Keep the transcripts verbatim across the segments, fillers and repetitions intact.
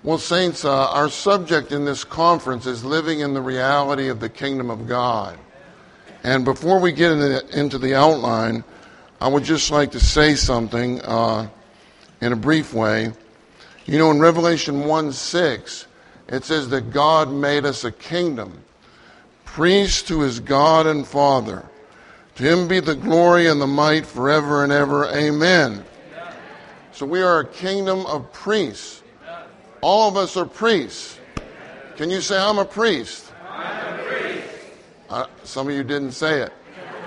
Well, saints, uh, our subject in this conference is living in the reality of the kingdom of God. And before we get into the, into the outline, I would just like to say something uh, in a brief way. You know, in Revelation one six, it says that God made us a kingdom, priest to his God and Father. To him be the glory and the might forever and ever. Amen. So we are a kingdom of priests. All of us are priests. Can you say, I'm a priest? I'm a priest. Uh, some of you didn't say it.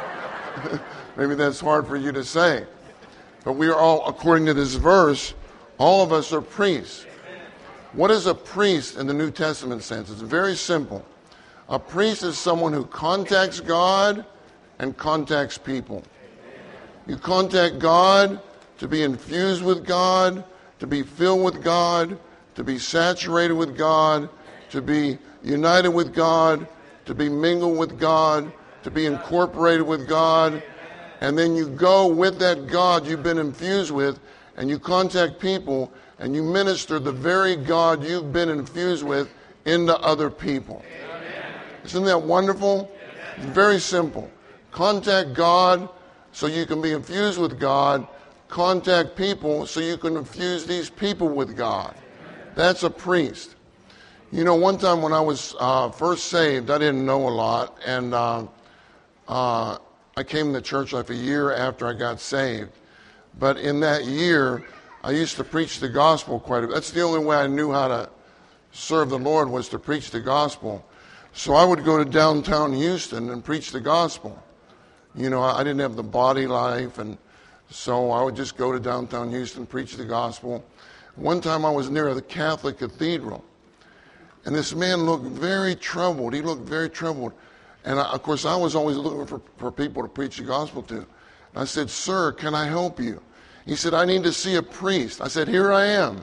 Maybe that's hard for you to say. But we are all, according to this verse, all of us are priests. What is a priest in the New Testament sense? It's very simple. A priest is someone who contacts God and contacts people. You contact God to be infused with God, to be filled with God, to be saturated with God, to be united with God, to be mingled with God, to be incorporated with God. And then you go with that God you've been infused with, and you contact people, and you minister the very God you've been infused with into other people. Isn't that wonderful? It's very simple. Contact God so you can be infused with God. Contact people so you can infuse these people with God. That's a priest. You know, one time when I was uh, first saved, I didn't know a lot, and uh, uh, I came to church like a year after I got saved. But in that year, I used to preach the gospel quite a bit. That's the only way I knew how to serve the Lord, was to preach the gospel. So I would go to downtown Houston and preach the gospel. You know, I didn't have the body life, and so I would just go to downtown Houston, preach the gospel. One time I was near the Catholic Cathedral, and this man looked very troubled. He looked very troubled. And I, of course, I was always looking for, for people to preach the gospel to. And I said, "Sir, can I help you?" He said, "I need to see a priest." I said, "Here I am."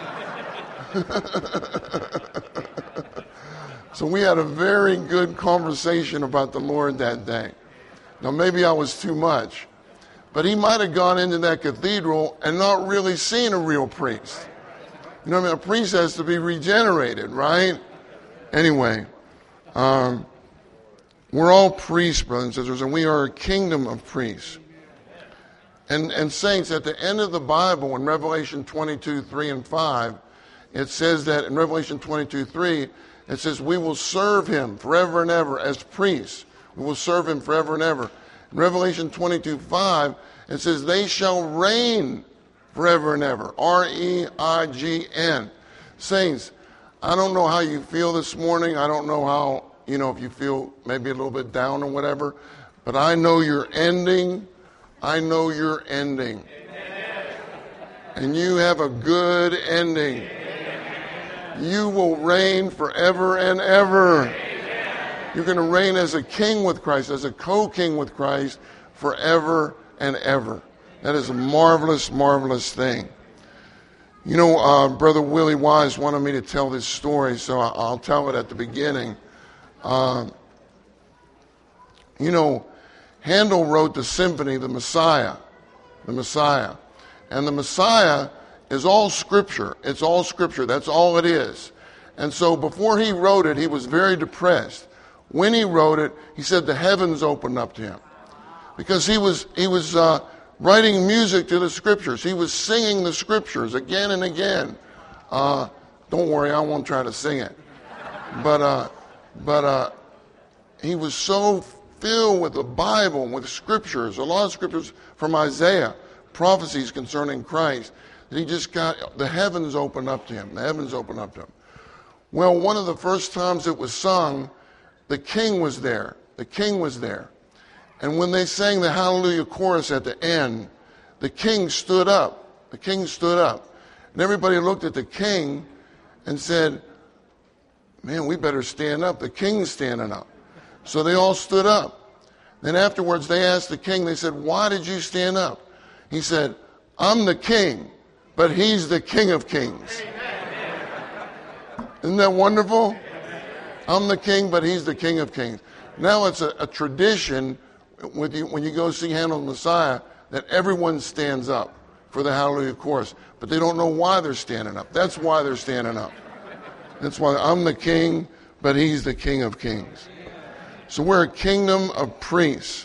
So we had a very good conversation about the Lord that day. Now, maybe I was too much. But he might have gone into that cathedral and not really seen a real priest. You know what I mean? A priest has to be regenerated, right? Anyway, um, we're all priests, brothers and sisters, and we are a kingdom of priests. And, and saints, at the end of the Bible, in Revelation twenty-two, three and five, it says that in Revelation twenty-two, three, it says, we will serve him forever and ever as priests. We will serve him forever and ever. In Revelation twenty-two, five, it says, they shall reign forever and ever. R E I G N. Saints, I don't know how you feel this morning. I don't know how, you know, if you feel maybe a little bit down or whatever. But I know you're ending. I know you're ending. Amen. And you have a good ending. Amen. You will reign forever and ever. Amen. You're going to reign as a king with Christ, as a co-king with Christ, forever and ever. That is a marvelous, marvelous thing. You know, uh, Brother Willie Wise wanted me to tell this story, so I'll tell it at the beginning. Uh, you know, Handel wrote the symphony, The Messiah, the Messiah. And the Messiah is all Scripture. It's all Scripture. That's all it is. And so before he wrote it, he was very depressed. When he wrote it, he said the heavens opened up to him. Because he was he was uh, writing music to the Scriptures. He was singing the Scriptures again and again. Uh, don't worry, I won't try to sing it. But uh, but uh, he was so filled with the Bible, with Scriptures, a lot of Scriptures from Isaiah, prophecies concerning Christ, that he just got, the heavens opened up to him. The heavens opened up to him. Well, one of the first times it was sung, the king was there. The king was there. And when they sang the Hallelujah chorus at the end, the king stood up. The king stood up. And everybody looked at the king and said, man, we better stand up. The king's standing up. So they all stood up. Then afterwards they asked the king, they said, why did you stand up? He said, I'm the king, but he's the King of Kings. Isn't that wonderful? I'm the king, but he's the King of Kings. Now it's a, a tradition with you, when you go see Handel's Messiah, that everyone stands up. for the Hallelujah Chorus, but they don't know why they're standing up. That's why they're standing up. That's why I'm the king, but he's the King of Kings. So we're a kingdom of priests.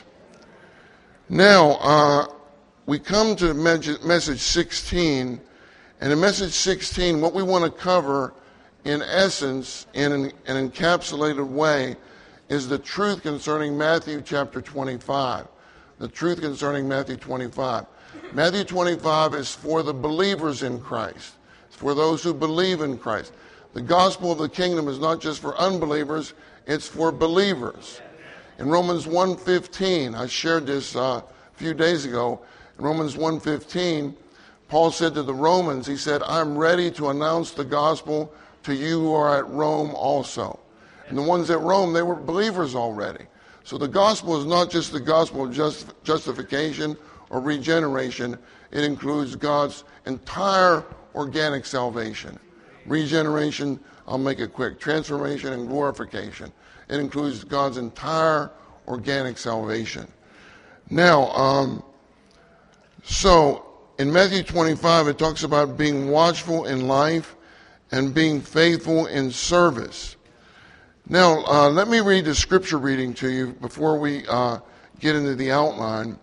Now, uh, we come to message sixteen, and in message sixteen, what we want to cover, in essence, in an, an encapsulated way, is the truth concerning Matthew chapter twenty-five. The truth concerning Matthew twenty-five. Matthew twenty-five is for the believers in Christ. It's for those who believe in Christ. The gospel of the kingdom is not just for unbelievers, it's for believers. In Romans one fifteen, I shared this uh, a few days ago. In Romans one fifteen, Paul said to the Romans, he said, I'm ready to announce the gospel to you who are at Rome also. And the ones at Rome, they were believers already. So the gospel is not just the gospel of just, justification or regeneration. It includes God's entire organic salvation. Regeneration, I'll make it quick. Transformation and glorification. It includes God's entire organic salvation. Now, um, so in Matthew twenty-five, it talks about being watchful in life and being faithful in service. Now, uh, let me read the scripture reading to you before we uh, get into the outline.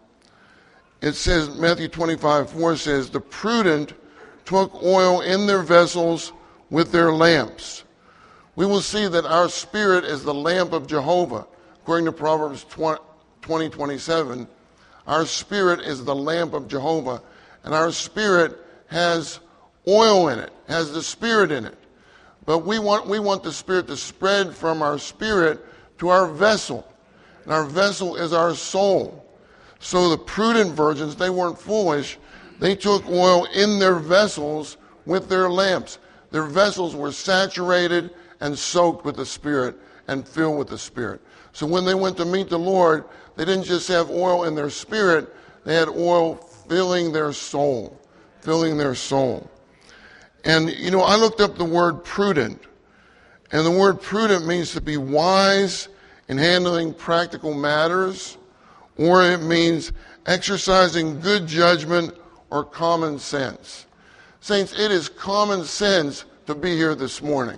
It says, Matthew twenty-five four says, the prudent took oil in their vessels with their lamps. We will see that our spirit is the lamp of Jehovah. According to Proverbs twenty twenty-seven, our spirit is the lamp of Jehovah, and our spirit has oil in it, has the Spirit in it. But we want we want the Spirit to spread from our spirit to our vessel. And our vessel is our soul. So the prudent virgins, they weren't foolish. They took oil in their vessels with their lamps. Their vessels were saturated and soaked with the Spirit and filled with the Spirit. So when they went to meet the Lord, they didn't just have oil in their spirit, they had oil filling their soul, filling their soul. And, you know, I looked up the word prudent, and the word prudent means to be wise in handling practical matters, or it means exercising good judgment or common sense. Saints, it is common sense to be here this morning.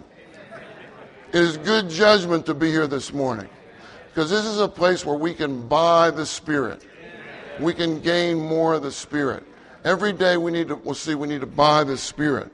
It is good judgment to be here this morning, because this is a place where we can buy the Spirit. We can gain more of the Spirit. Every day we need to, we'll see, we need to buy the Spirit.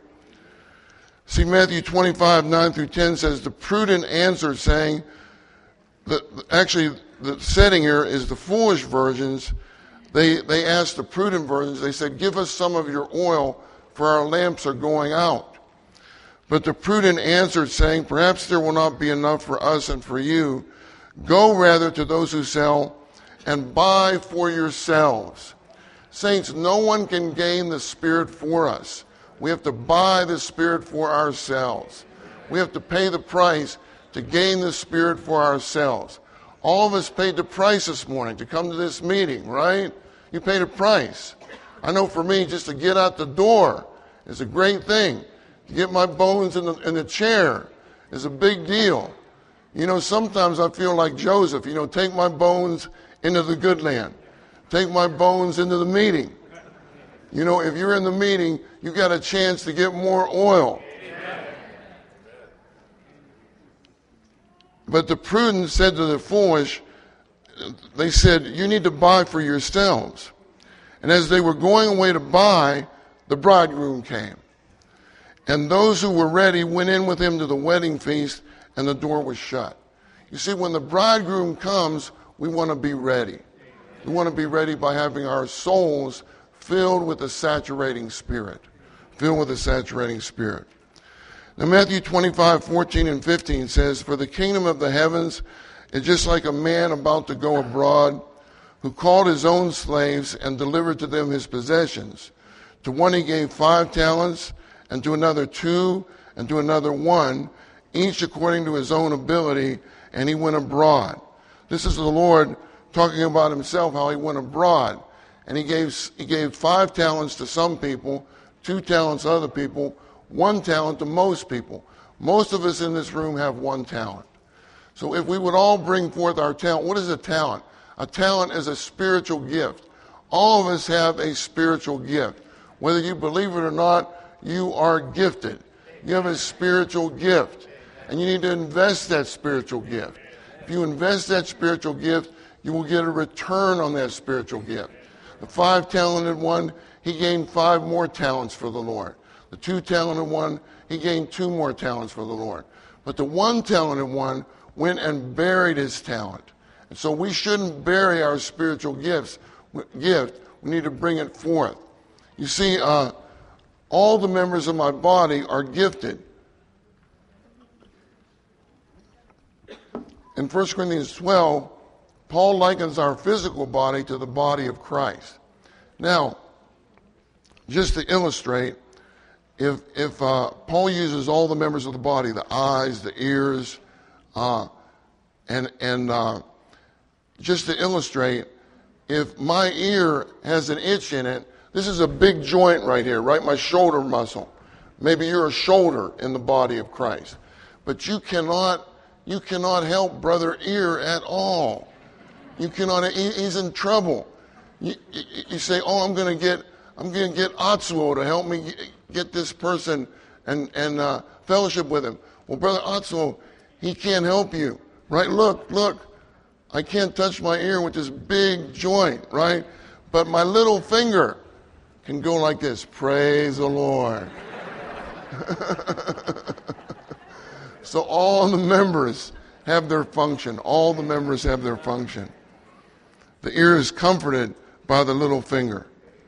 See, Matthew twenty-five, nine through ten says, the prudent answered, saying, that actually the setting here is the foolish virgins. They, they asked the prudent virgins, they said, give us some of your oil, for our lamps are going out. But the prudent answered, saying, perhaps there will not be enough for us and for you. Go rather to those who sell and buy for yourselves. Saints, no one can gain the Spirit for us. We have to buy the Spirit for ourselves. We have to pay the price to gain the Spirit for ourselves. All of us paid the price this morning to come to this meeting, right? You paid a price. I know for me, just to get out the door is a great thing. To get my bones in the, in the chair is a big deal. You know, sometimes I feel like Joseph, you know, take my bones into the good land. Take my bones into the meeting. You know, if you're in the meeting, you got a chance to get more oil. But the prudent said to the foolish, they said, you need to buy for yourselves. And as they were going away to buy, the bridegroom came. And those who were ready went in with him to the wedding feast, and the door was shut. You see, when the bridegroom comes, we want to be ready. We want to be ready by having our souls filled with the saturating Spirit. Filled with the saturating Spirit. Now, Matthew twenty-five, fourteen and fifteen says, for the kingdom of the heavens is just like a man about to go abroad, who called his own slaves and delivered to them his possessions. To one he gave five talents, and to another two, and to another one, each according to his own ability, and he went abroad. This is the Lord talking about himself, how he went abroad. And he gave, he gave five talents to some people, two talents to other people, one talent to most people. Most of us in this room have one talent. So if we would all bring forth our talent, what is a talent? A talent is a spiritual gift. All of us have a spiritual gift. Whether you believe it or not, you are gifted. You have a spiritual gift, and you need to invest that spiritual gift. If you invest that spiritual gift, you will get a return on that spiritual gift. The five-talented one, he gained five more talents for the Lord. The two-talented one, he gained two more talents for the Lord. But the one-talented one went and buried his talent. And so we shouldn't bury our spiritual gifts. Gift. We need to bring it forth. You see, uh, all the members of my body are gifted. In First Corinthians twelve, Paul likens our physical body to the body of Christ. Now, just to illustrate, if if uh, Paul uses all the members of the body, the eyes, the ears, uh, and and uh, just to illustrate, if my ear has an itch in it, this is a big joint right here, right? My shoulder muscle. Maybe you're a shoulder in the body of Christ, but you cannot you cannot help brother ear at all. You cannot. He, he's in trouble. You, you, you say, "Oh, I'm going to get, I'm going to get Atsuo to help me get this person and and uh, fellowship with him." Well, brother Atsuo, he can't help you, right? Look, look. I can't touch my ear with this big joint, right? But my little finger can go like this. Praise the Lord. So all the members have their function. All the members have their function. The ear is comforted by the little finger.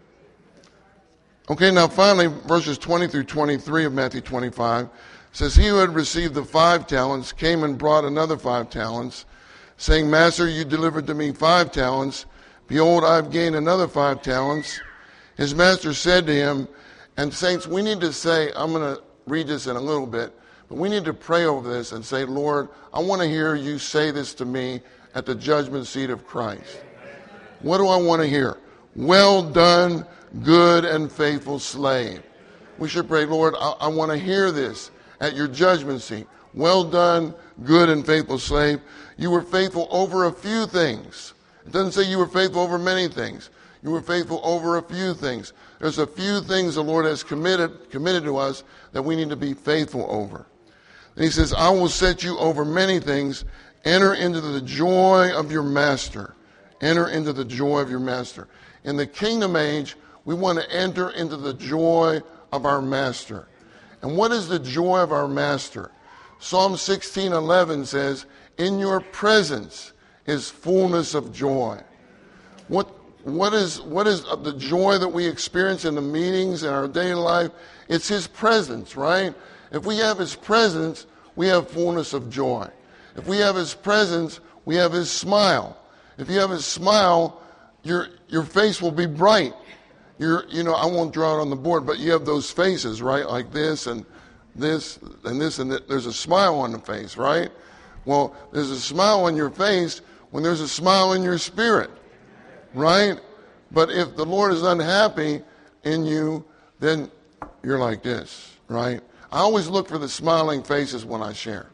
Okay, now finally, verses twenty through twenty-three of Matthew twenty-five says, "He who had received the five talents came and brought another five talents, saying, Master, you delivered to me five talents. Behold, I have gained another five talents. His master said to him," and saints, we need to say, I'm going to read this in a little bit, but we need to pray over this and say, Lord, I want to hear you say this to me at the judgment seat of Christ. What do I want to hear? Well done, good and faithful slave. We should pray, Lord, I, I want to hear this at your judgment seat. Well done, good and faithful slave. You were faithful over a few things. It doesn't say you were faithful over many things. You were faithful over a few things. There's a few things the Lord has committed, committed to us that we need to be faithful over. And he says, I will set you over many things. Enter into the joy of your master. Enter into the joy of your master. In the kingdom age, we want to enter into the joy of our master. And what is the joy of our master? Psalm sixteen eleven says, in your presence is fullness of joy. What, what is, what is the joy that we experience in the meetings in our daily life? It's his presence, right? If we have his presence, we have fullness of joy. If we have his presence, we have his smile. If you have his smile, your your face will be bright. You're, you know, I won't draw it on the board, but you have those faces, right? Like this and this and this and that. There's a smile on the face, right? Well, there's a smile on your face when there's a smile in your spirit, right? But if the Lord is unhappy in you, then you're like this, right? I always look for the smiling faces when I share.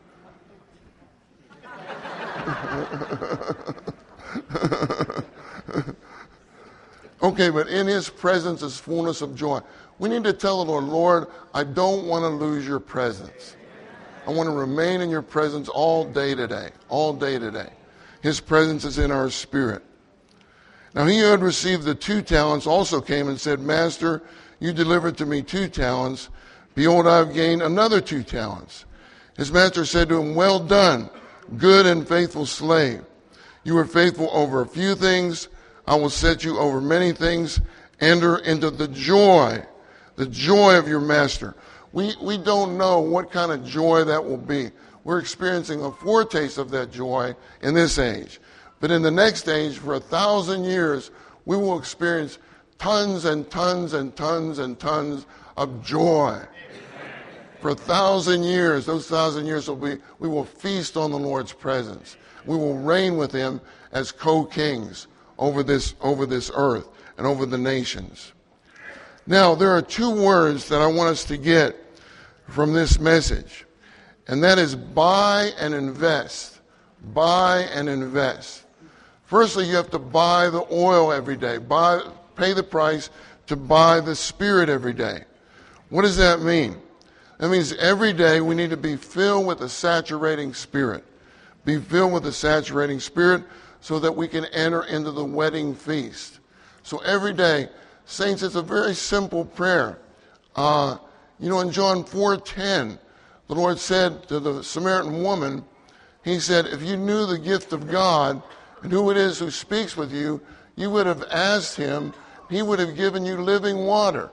Okay, but in his presence is fullness of joy. We need to tell the Lord, Lord, I don't want to lose your presence. I want to remain in your presence all day today, all day today. His presence is in our spirit. Now he who had received the two talents also came and said, Master, you delivered to me two talents. Behold, I have gained another two talents. His master said to him, well done, good and faithful slave. You were faithful over a few things. I will set you over many things. Enter into the joy, the joy of your master. We, we don't know what kind of joy that will be. We're experiencing a foretaste of that joy in this age. But in the next age, for a thousand years, we will experience tons and tons and tons and tons of joy. For a thousand years, those thousand years will be, we will feast on the Lord's presence. We will reign with him as co-kings over this, over this earth and over the nations. Now, there are two words that I want us to get from this message, and that is buy and invest. Buy and invest. Firstly, you have to buy the oil every day. Buy, pay the price to buy the Spirit every day. What does that mean? That means every day we need to be filled with a saturating Spirit. Be filled with a saturating Spirit so that we can enter into the wedding feast. So every day, saints, it's a very simple prayer. Uh, you know, in John four ten, the Lord said to the Samaritan woman, he said, if you knew the gift of God and who it is who speaks with you, you would have asked him, he would have given you living water.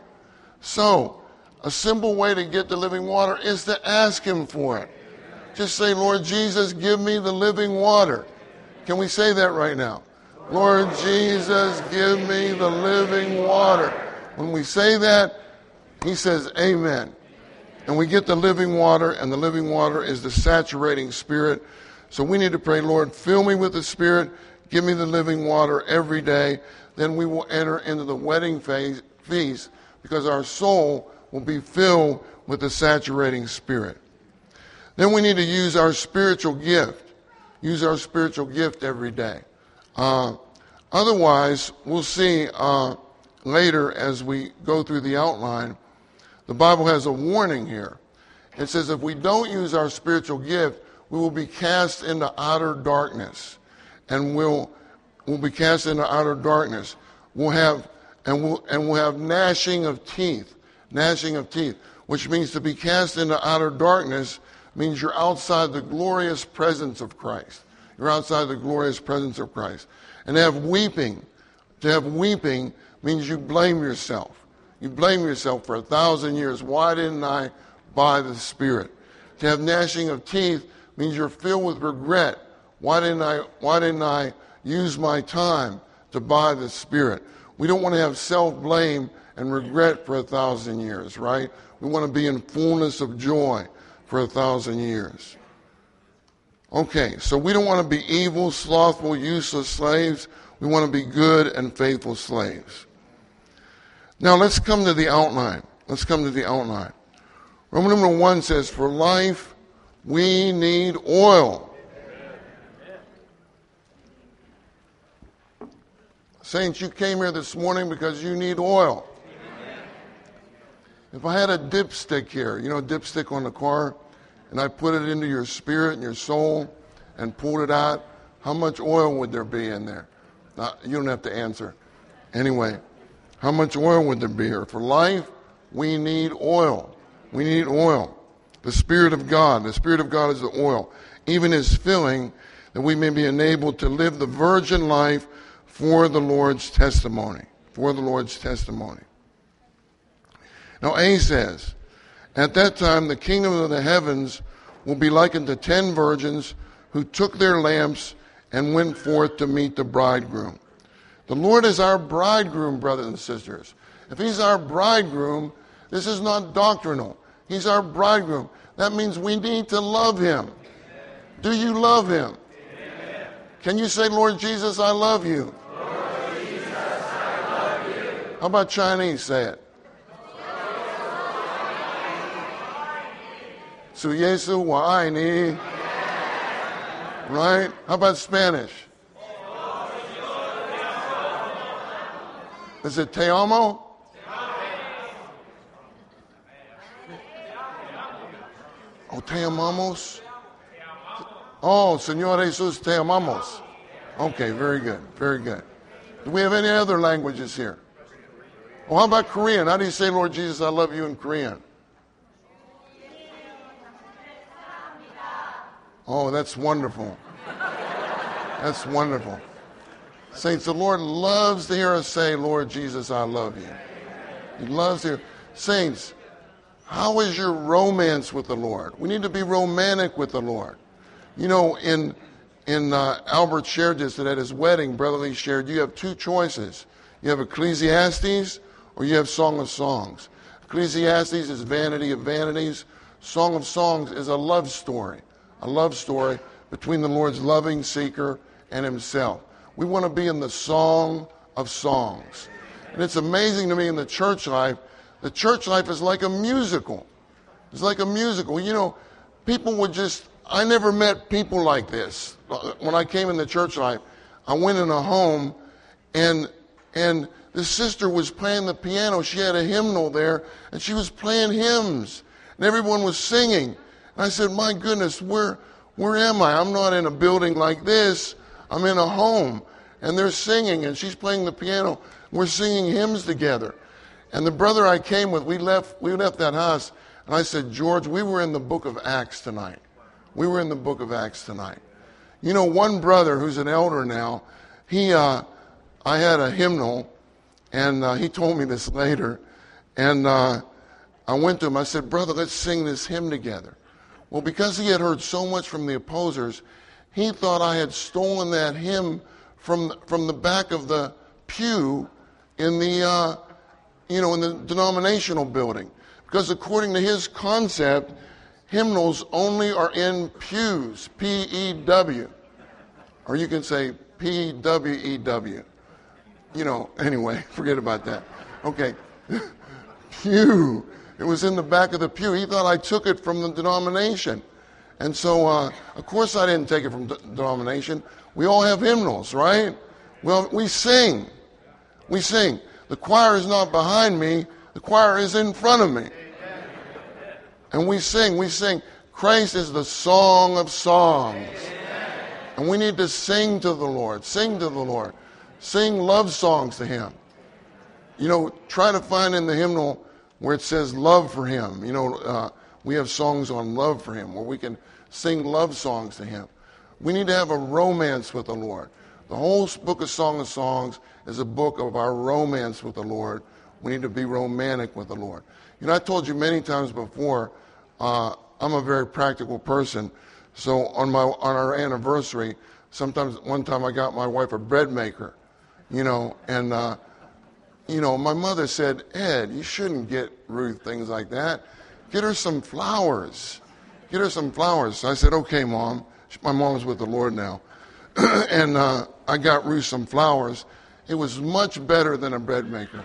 So, a simple way to get the living water is to ask him for it. Just say, Lord Jesus, give me the living water. Can we say that right now? Lord Jesus, give me the living water. When we say that, he says, amen. And we get the living water, and the living water is the saturating Spirit. So we need to pray, Lord, fill me with the Spirit, give me the living water every day. Then we will enter into the wedding phase, feast because our soul will be filled with the saturating Spirit. Then we need to use our spiritual gift. Use our spiritual gift every day. Uh, otherwise, we'll see uh, later as we go through the outline, the Bible has a warning here. It says if we don't use our spiritual gift, we will be cast into outer darkness. And we'll, we'll be cast into outer darkness. We'll have, and we'll, and we'll have gnashing of teeth. Gnashing of teeth, which means to be cast into outer darkness means you're outside the glorious presence of Christ. You're outside the glorious presence of Christ. And to have weeping, to have weeping means you blame yourself. You blame yourself for a thousand years. Why didn't I buy the Spirit? To have gnashing of teeth means you're filled with regret. Why didn't I, why didn't I use my time to buy the Spirit? We don't want to have self-blame and regret for a thousand years, right? We want to be in fullness of joy for a thousand years. Okay, so we don't want to be evil, slothful, useless slaves. We want to be good and faithful slaves. Now let's come to the outline. Let's come to the outline. Roman numeral one says, for life we need oil. Saints, you came here this morning because you need oil. If I had a dipstick here, you know, a dipstick on the car, and I put it into your spirit and your soul and pulled it out, how much oil would there be in there? Now, you don't have to answer. Anyway, how much oil would there be here? For life, we need oil. We need oil. The Spirit of God. The Spirit of God is the oil. Even His filling, that we may be enabled to live the virgin life for the Lord's testimony. For the Lord's testimony. Now A says, at that time the kingdom of the heavens will be likened to ten virgins who took their lamps and went forth to meet the bridegroom. The Lord is our bridegroom, brothers and sisters. If He's our bridegroom, this is not doctrinal. He's our bridegroom. That means we need to love Him. Do you love Him? Amen. Can you say, Lord Jesus, I love you? Lord Jesus, I love you. How about Chinese? Say it. 主耶稣我爱你. Right? How about Spanish? Is it te amo? Oh, te amamos? Oh, Señor Jesus, te amamos. Okay, very good, very good. Do we have any other languages here? Well, how about Korean? How do you say, Lord Jesus, I love you in Korean? Oh, that's wonderful. That's wonderful. Saints, the Lord loves to hear us say, Lord Jesus, I love you. He loves to hear. Saints, how is your romance with the Lord? We need to be romantic with the Lord. You know, in in uh, Albert shared this that at his wedding, Brother Lee shared, you have two choices. You have Ecclesiastes or you have Song of Songs. Ecclesiastes is vanity of vanities. Song of Songs is a love story. A love story between the Lord's loving seeker and Himself. We want to be in the Song of Songs. And it's amazing to me in the church life, the church life is like a musical. It's like a musical. You know, people would just, I never met people like this. When I came in the church life, I went in a home and and this sister was playing the piano. She had a hymnal there, and she was playing hymns, and everyone was singing. And I said, my goodness, where, where am I? I'm not in a building like this. I'm in a home, and they're singing, and she's playing the piano. We're singing hymns together. And the brother I came with, we left, we left that house, and I said, George, we were in the book of Acts tonight. We were in the book of Acts tonight. You know, one brother who's an elder now, he, uh, I had a hymnal, and uh, he told me this later, and uh, I went to him, I said, brother, let's sing this hymn together. Well, because he had heard so much from the opposers, he thought I had stolen that hymn from, from the back of the pew in the, uh, you know, in the denominational building. Because according to his concept, hymnals only are in pews, P E W. Or you can say P W E W. You know, anyway, forget about that. Okay. Pew. It was in the back of the pew. He thought I took it from the denomination. And so, uh, of course I didn't take it from the denomination. We all have hymnals, right? Well, we sing. We sing. The choir is not behind me. The choir is in front of me. And we sing. We sing. Christ is the song of songs. And we need to sing to the Lord. Sing to the Lord. Sing love songs to Him. You know, try to find in the hymnal where it says love for Him. You know, uh, we have songs on love for Him where we can sing love songs to Him. We need to have a romance with the Lord. The whole book of Song of Songs is a book of our romance with the Lord. We need to be romantic with the Lord. You know, I told you many times before, uh, I'm a very practical person. So on my on our anniversary, sometimes one time I got my wife a bread maker, you know, and uh, you know, my mother said, Ed, you shouldn't get Ruth things like that. Get her some flowers. Get her some flowers. So I said, okay, Mom. My mom's with the Lord now. and uh, I got Ruth some flowers. It was much better than a bread maker.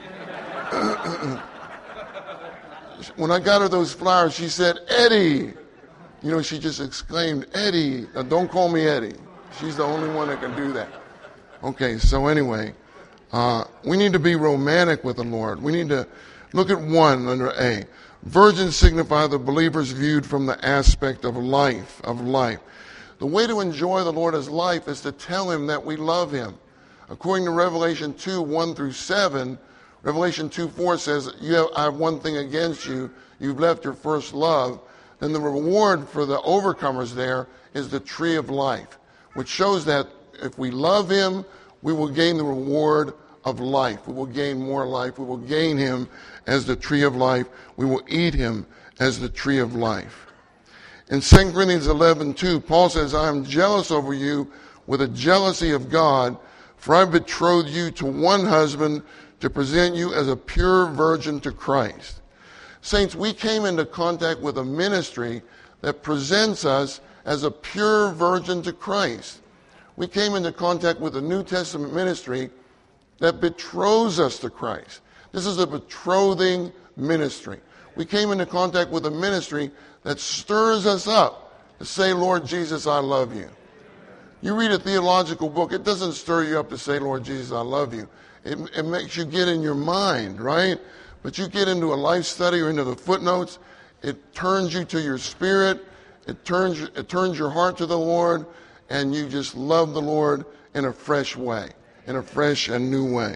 When I got her those flowers, she said, Eddie. You know, she just exclaimed, Eddie. Now, don't call me Eddie. She's the only one that can do that. Okay, so anyway, uh, we need to be romantic with the Lord. We need to look at one under A. Virgins signify the believers viewed from the aspect of life, of life. The way to enjoy the Lord as life is to tell Him that we love Him. According to Revelation two, one through seven, Revelation two, four says, you have, I have one thing against you. You've left your first love. Then the reward for the overcomers there is the tree of life, which shows that if we love Him, we will gain the reward of life. We will gain more life. We will gain Him as the tree of life. We will eat Him as the tree of life. In Second Corinthians eleven, two, Paul says, I am jealous over you with a jealousy of God, for I betrothed you to one husband to present you as a pure virgin to Christ. Saints, we came into contact with a ministry that presents us as a pure virgin to Christ. We came into contact with a New Testament ministry that betroths us to Christ. This is a betrothing ministry. We came into contact with a ministry that stirs us up to say, Lord Jesus, I love you. You read a theological book, it doesn't stir you up to say, Lord Jesus, I love you. It, it makes you get in your mind, right? But you get into a life study or into the footnotes, it turns you to your spirit, it turns, it turns your heart to the Lord, and you just love the Lord in a fresh way, in a fresh and new way.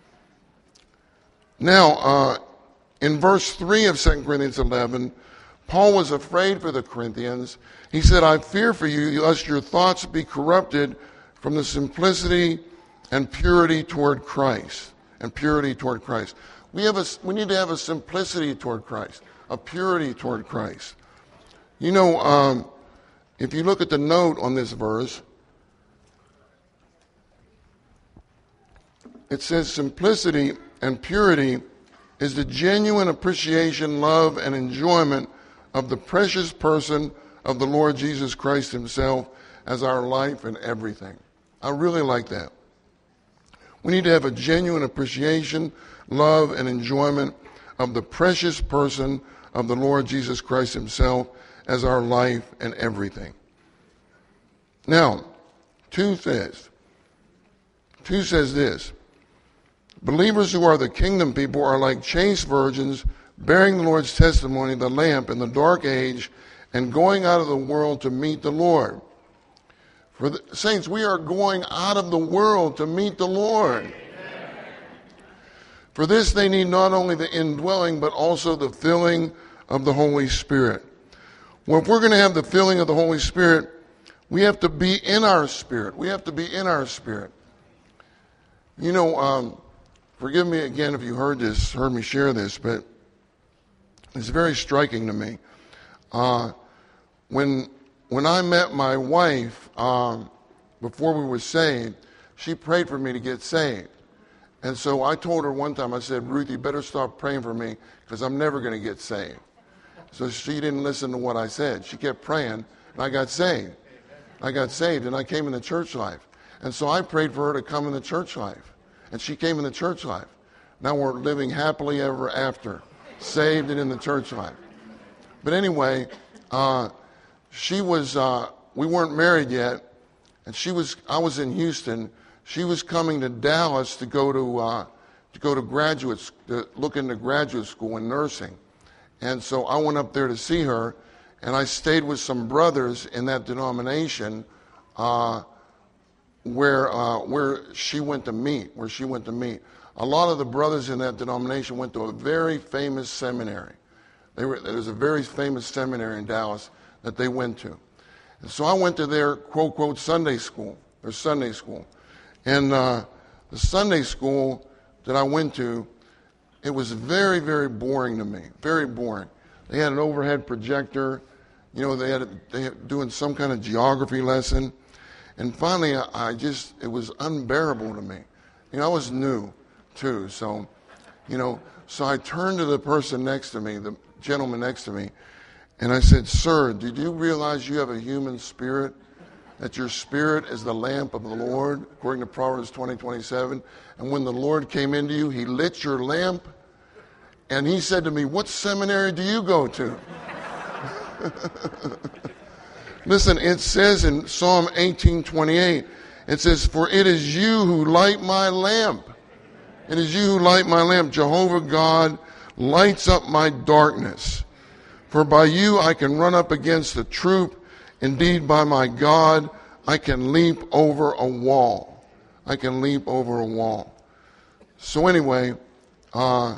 Now, uh, in verse three of Second Corinthians eleven, Paul was afraid for the Corinthians. He said, I fear for you, lest your thoughts be corrupted from the simplicity and purity toward Christ. And purity toward Christ. We have a, we need to have a simplicity toward Christ, a purity toward Christ. You know, um, if you look at the note on this verse, it says simplicity and purity is the genuine appreciation, love, and enjoyment of the precious person of the Lord Jesus Christ Himself as our life and everything. I really like that. We need to have a genuine appreciation, love, and enjoyment of the precious person of the Lord Jesus Christ Himself as our life and everything. Now, two says, two says this, Believers who are the kingdom people are like chaste virgins, bearing the Lord's testimony, the lamp in the dark age, and going out of the world to meet the Lord. For the saints, we are going out of the world to meet the Lord. Amen. For this they need not only the indwelling, but also the filling of the Holy Spirit. Well, if we're going to have the filling of the Holy Spirit, we have to be in our spirit. We have to be in our spirit. You know, um, forgive me again if you heard this, heard me share this, but it's very striking to me. Uh, when when I met my wife, um, before we were saved, she prayed for me to get saved. And so I told her one time, I said, Ruth, you better stop praying for me because I'm never going to get saved. So she didn't listen to what I said. She kept praying, and I got saved. I got saved, and I came in the church life. And so I prayed for her to come in the church life. And she came in the church life. Now we're living happily ever after, saved and in the church life. But anyway, uh, she was, uh, we weren't married yet, and she was, I was in Houston. She was coming to Dallas to go to, uh, to go to graduate, to look into graduate school in nursing. And so I went up there to see her, and I stayed with some brothers in that denomination, uh, where, uh, where she went to meet, where she went to meet. A lot of the brothers in that denomination went to a very famous seminary. They were, there was a very famous seminary in Dallas that they went to. And so I went to their, quote, quote, Sunday school, their Sunday school. And uh, the Sunday school that I went to, it was very, very boring to me, very boring. They had an overhead projector. You know, they had, a, they had doing some kind of geography lesson. And finally, I, I just, it was unbearable to me. You know, I was new, too. So, you know, so I turned to the person next to me, the gentleman next to me, and I said, Sir, did you realize you have a human spirit? That your spirit is the lamp of the Lord, according to Proverbs twenty, twenty-seven. And when the Lord came into you, he lit your lamp. And he said to me, what seminary do you go to? Listen, it says in Psalm eighteen, twenty-eight, it says, for it is you who light my lamp. It is you who light my lamp. Jehovah God lights up my darkness. For by you I can run up against a troop. Indeed, by my God, I can leap over a wall. I can leap over a wall. So anyway, uh,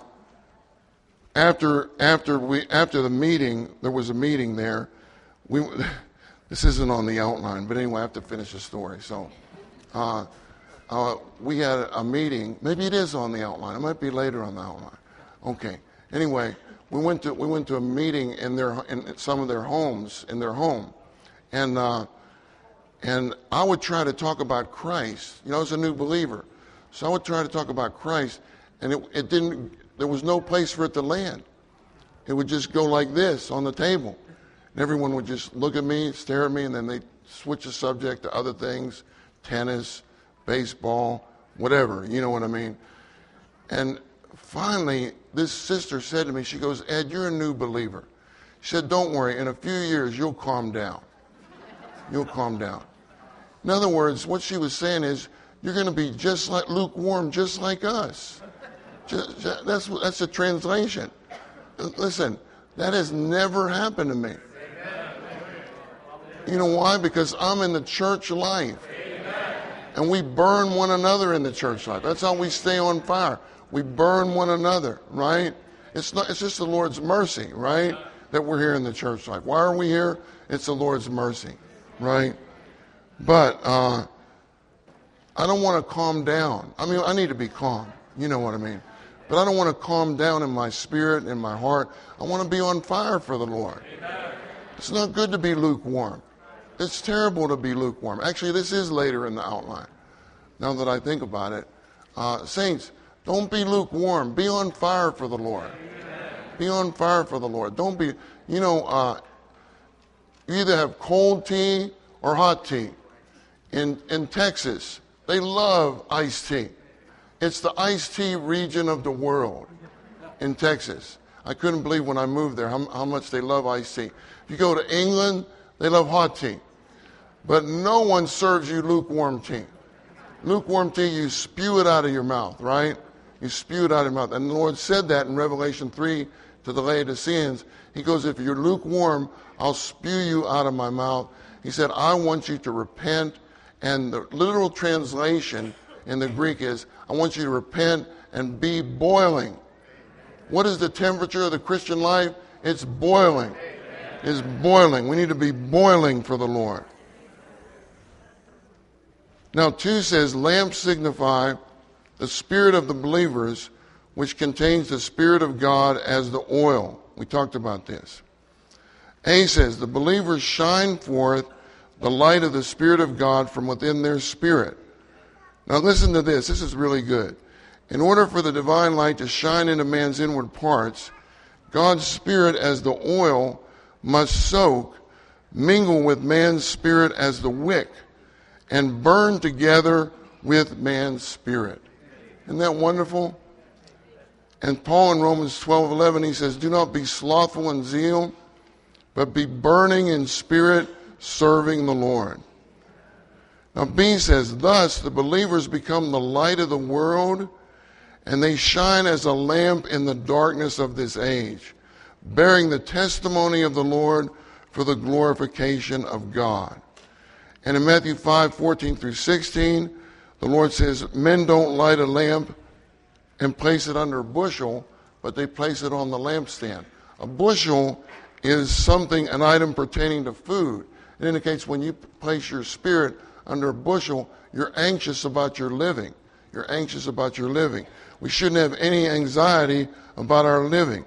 after after we after the meeting, there was a meeting there. We this isn't on the outline, but anyway, I have to finish the story. So uh, uh, we had a meeting. Maybe it is on the outline. It might be later on the outline. Okay. Anyway, we went to we went to a meeting in their in some of their homes in their home. And uh, and I would try to talk about Christ. You know, I was a new believer. So I would try to talk about Christ, and it, it didn't, there was no place for it to land. It would just go like this on the table. And everyone would just look at me, stare at me, and then they'd switch the subject to other things, tennis, baseball, whatever, you know what I mean? And finally, this sister said to me, she goes, Ed, you're a new believer. She said, don't worry, in a few years, you'll calm down. You'll calm down. In other words, what she was saying is, you're going to be just like lukewarm, just like us. Just, just, that's that's a translation. Listen, that has never happened to me. You know why? Because I'm in the church life. And we burn one another in the church life. That's how we stay on fire. We burn one another, right? It's not. It's just the Lord's mercy, right? That we're here in the church life. Why are we here? It's the Lord's mercy, right? But uh, I don't want to calm down. I mean, I need to be calm. You know what I mean? But I don't want to calm down in my spirit, in my heart. I want to be on fire for the Lord. Amen. It's not good to be lukewarm. It's terrible to be lukewarm. Actually, this is later in the outline, now that I think about it. Uh, saints, don't be lukewarm. Be on fire for the Lord. Amen. Be on fire for the Lord. Don't be, you know, uh, you either have cold tea or hot tea. In, in Texas, they love iced tea. It's the iced tea region of the world in Texas. I couldn't believe when I moved there how, how much they love iced tea. If you go to England, they love hot tea. But no one serves you lukewarm tea. Lukewarm tea, you spew it out of your mouth, right? you spew it out of your mouth. And the Lord said that in Revelation three to the Laodiceans. He goes, if you're lukewarm, I'll spew you out of my mouth. He said, I want you to repent. And the literal translation in the Greek is, I want you to repent and be boiling. What is the temperature of the Christian life? It's boiling. It's boiling. We need to be boiling for the Lord. Now, two says, lamps signify the spirit of the believers, which contains the Spirit of God as the oil. We talked about this. A says, the believers shine forth the light of the Spirit of God from within their spirit. Now listen to this. This is really good. In order for the divine light to shine into man's inward parts, God's Spirit as the oil must soak, mingle with man's spirit as the wick, and burn together with man's spirit. Isn't that wonderful? And Paul in Romans twelve eleven, he says, do not be slothful in zeal, but be burning in spirit, serving the Lord. Now B says, thus the believers become the light of the world, and they shine as a lamp in the darkness of this age, bearing the testimony of the Lord for the glorification of God. And in Matthew five fourteen through sixteen, the Lord says, men don't light a lamp and place it under a bushel, but they place it on the lampstand. A bushel is something, an item pertaining to food. It indicates when you place your spirit under a bushel, you're anxious about your living. You're anxious about your living. We shouldn't have any anxiety about our living.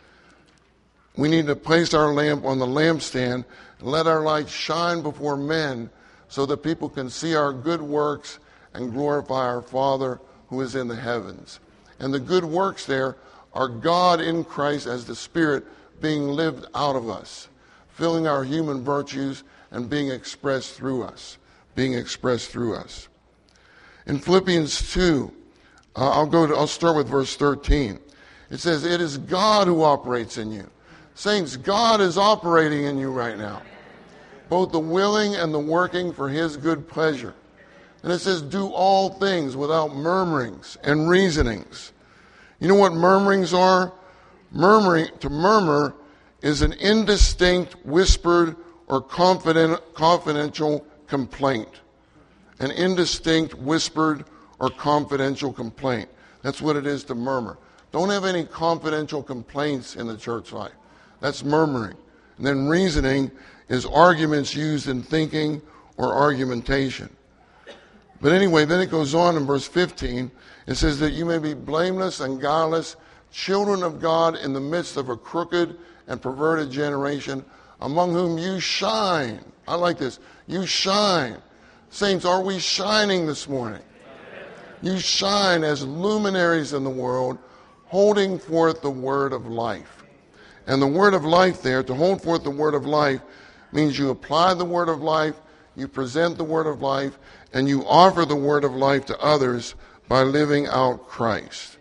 We need to place our lamp on the lampstand and let our light shine before men so that people can see our good works and glorify our Father who is in the heavens. And the good works there are God in Christ as the Spirit being lived out of us, filling our human virtues and being expressed through us, being expressed through us. In Philippians two, uh, I'll go to, I'll start with verse thirteen. It says, it is God who operates in you. Saints, God is operating in you right now, both the willing and the working for his good pleasure. And it says, do all things without murmurings and reasonings. You know what murmurings are? Murmuring, to murmur is an indistinct, whispered, or confident, confidential complaint. An indistinct, whispered, or confidential complaint. That's what it is to murmur. Don't have any confidential complaints in the church life. That's murmuring. And then reasoning is arguments used in thinking or argumentation. But anyway, then it goes on in verse fifteen. It says that you may be blameless and guileless, children of God in the midst of a crooked and perverted generation, among whom you shine. I like this. You shine. Saints, are we shining this morning? You shine as luminaries in the world, holding forth the word of life. And the word of life there, to hold forth the word of life, means you apply the word of life, you present the word of life, and you offer the word of life to others by living out Christ.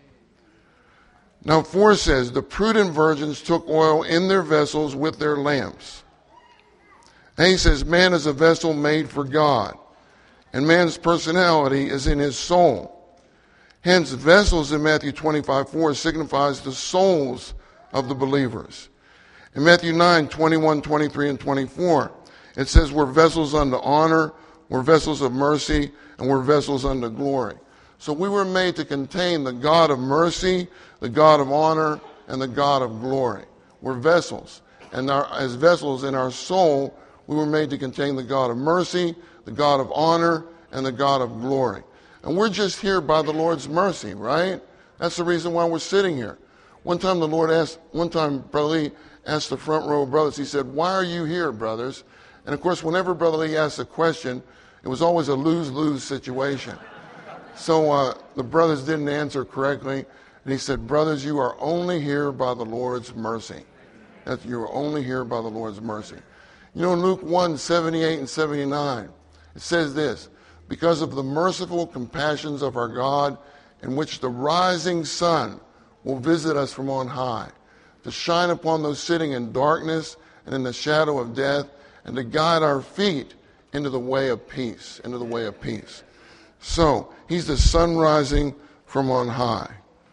Now four says, the prudent virgins took oil in their vessels with their lamps. And he says, man is a vessel made for God, and man's personality is in his soul. Hence, vessels in Matthew twenty-five four signifies the souls of the believers. In Matthew nine twenty-one, twenty-three, and twenty-four, it says we're vessels unto honor, we're vessels of mercy, and we're vessels unto glory. So we were made to contain the God of mercy, the God of honor, and the God of glory. We're vessels. And our, as vessels in our soul, we were made to contain the God of mercy, the God of honor, and the God of glory. And we're just here by the Lord's mercy, right? That's the reason why we're sitting here. One time the Lord asked, one time Brother Lee asked the front row of brothers, he said, why are you here, brothers? And of course, whenever Brother Lee asked a question, it was always a lose-lose situation. So uh, the brothers didn't answer correctly. And he said, brothers, you are only here by the Lord's mercy. That you are only here by the Lord's mercy. You know, in Luke one, seventy-eight and seventy-nine, it says this, because of the merciful compassions of our God, in which the rising sun will visit us from on high, to shine upon those sitting in darkness and in the shadow of death, and to guide our feet into the way of peace, into the way of peace. So, he's the sun rising from on high.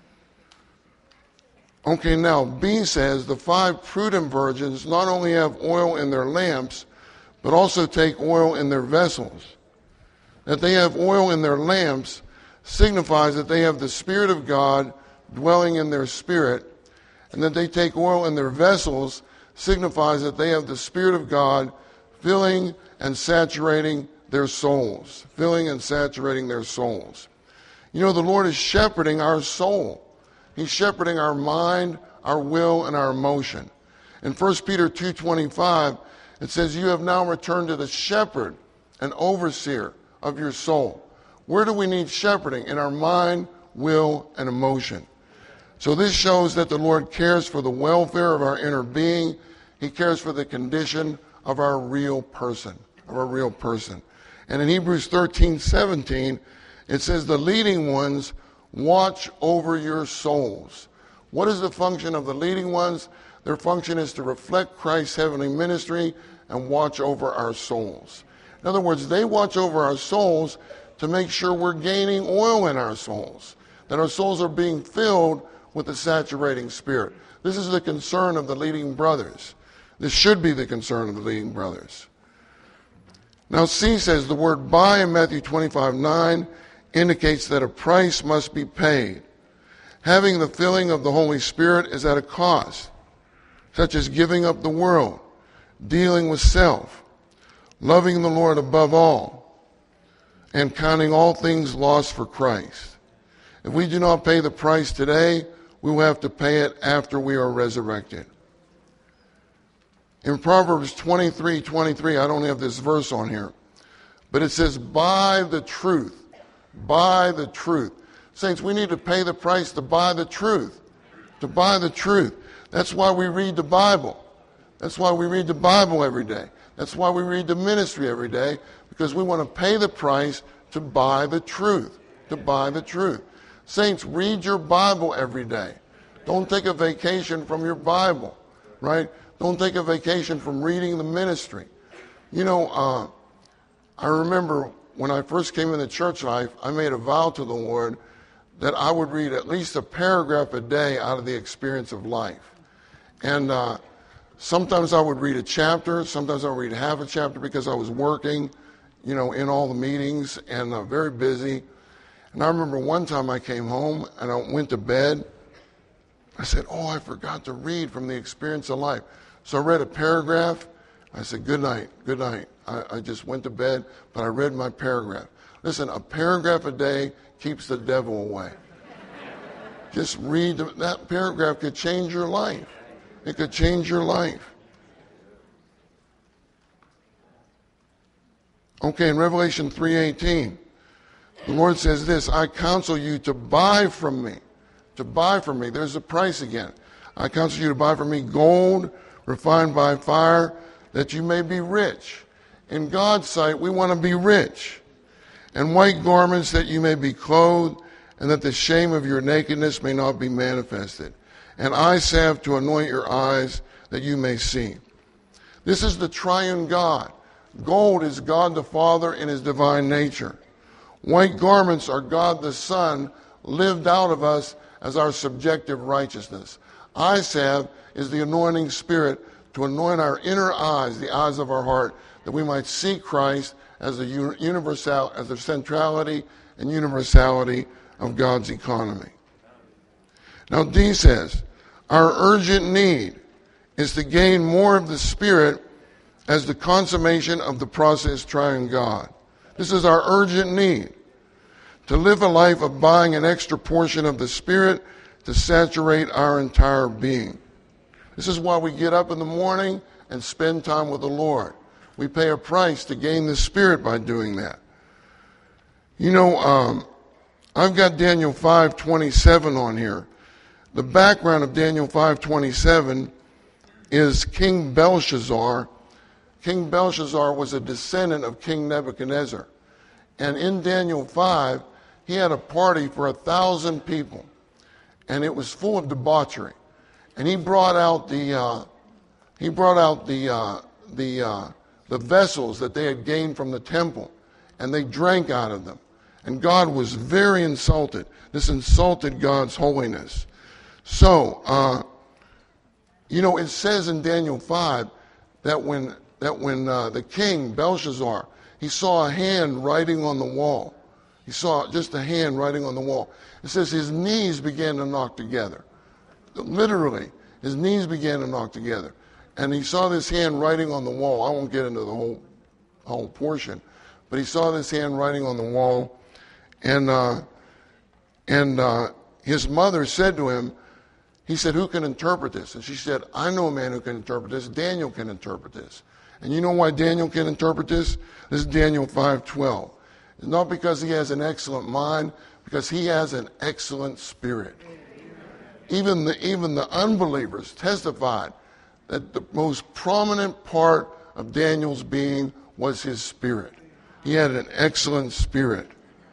Okay, now B says the five prudent virgins not only have oil in their lamps, but also take oil in their vessels. That they have oil in their lamps signifies that they have the Spirit of God dwelling in their spirit, and that they take oil in their vessels signifies that they have the Spirit of God filling and saturating their souls, filling and saturating their souls. You know, the Lord is shepherding our soul. He's shepherding our mind, our will, and our emotion. In First Peter two twenty-five, it says, you have now returned to the shepherd and overseer of your soul. Where do we need shepherding? In our mind, will, and emotion. So this shows that the Lord cares for the welfare of our inner being. He cares for the condition of our real person, of our real person. And in Hebrews thirteen seventeen, it says, the leading ones watch over your souls. What is the function of the leading ones? Their function is to reflect Christ's heavenly ministry and watch over our souls. In other words, they watch over our souls to make sure we're gaining oil in our souls, that our souls are being filled with the saturating Spirit. This is the concern of the leading brothers. This should be the concern of the leading brothers. Now C says the word buy in Matthew twenty-five nine indicates that a price must be paid. Having the filling of the Holy Spirit is at a cost, such as giving up the world, dealing with self, loving the Lord above all, and counting all things lost for Christ. If we do not pay the price today, we will have to pay it after we are resurrected. In Proverbs twenty-three twenty-three, I don't have this verse on here, but it says, buy the truth. Buy the truth. Saints, we need to pay the price to buy the truth. To buy the truth. That's why we read the Bible. That's why we read the Bible every day. That's why we read the ministry every day, because we want to pay the price to buy the truth. To buy the truth. Saints, read your Bible every day. Don't take a vacation from your Bible, right? Don't take a vacation from reading the ministry. You know, uh, I remember when I first came into church life, I made a vow to the Lord that I would read at least a paragraph a day out of the experience of life. And uh, sometimes I would read a chapter, sometimes I would read half a chapter because I was working, you know, in all the meetings and uh, very busy. And I remember one time I came home and I went to bed. I said, oh, I forgot to read from the experience of life. So I read a paragraph. I said, good night, good night. I, I just went to bed, but I read my paragraph. Listen, a paragraph a day keeps the devil away. Just read, the, that paragraph could change your life. It could change your life. Okay, in Revelation three eighteen, the Lord says this, I counsel you to buy from me. To buy from me. There's a price again. I counsel you to buy from me gold refined by fire, that you may be rich. In God's sight, we want to be rich. And white garments, that you may be clothed, and that the shame of your nakedness may not be manifested. And eye salve to anoint your eyes, that you may see. This is the triune God. Gold is God the Father in his divine nature. White garments are God the Son lived out of us as our subjective righteousness. Eye salve is the anointing Spirit to anoint our inner eyes, the eyes of our heart, that we might see Christ as the universal, as the centrality and universality of God's economy. Now D says, our urgent need is to gain more of the Spirit as the consummation of the process triune God. This is our urgent need. To live a life of buying an extra portion of the Spirit to saturate our entire being. This is why we get up in the morning and spend time with the Lord. We pay a price to gain the Spirit by doing that. You know, um, I've got Daniel five twenty-seven on here. The background of Daniel five twenty-seven is King Belshazzar. King Belshazzar was a descendant of King Nebuchadnezzar. And in Daniel five, he had a party for a thousand people. And it was full of debauchery. And he brought out the uh, he brought out the uh, the uh, the vessels that they had gained from the temple, and they drank out of them. And God was very insulted. This insulted God's holiness. So, uh, you know, it says in Daniel five that when that when uh, the king Belshazzar, he saw a hand writing on the wall. He saw just a hand writing on the wall. It says his knees began to knock together. Literally, his knees began to knock together. And he saw this hand writing on the wall. I won't get into the whole whole portion, but he saw this hand writing on the wall. And uh, and uh, his mother said to him, he said, who can interpret this? And she said, I know a man who can interpret this. Daniel can interpret this. And you know why Daniel can interpret this? This is Daniel five twelve. It's not because he has an excellent mind, because he has an excellent spirit. Even the, even the unbelievers testified that the most prominent part of Daniel's being was his spirit. He had an excellent spirit.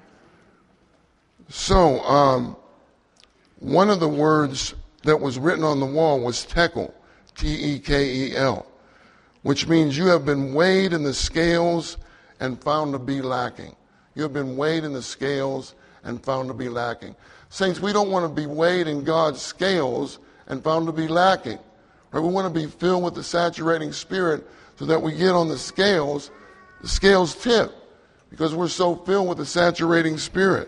So, um, one of the words that was written on the wall was tekel, T E K E L, which means you have been weighed in the scales and found to be lacking. You have been weighed in the scales and found to be lacking. Saints, we don't want to be weighed in God's scales and found to be lacking. Right? We want to be filled with the saturating spirit so that we get on the scales, the scales tip, because we're so filled with the saturating spirit.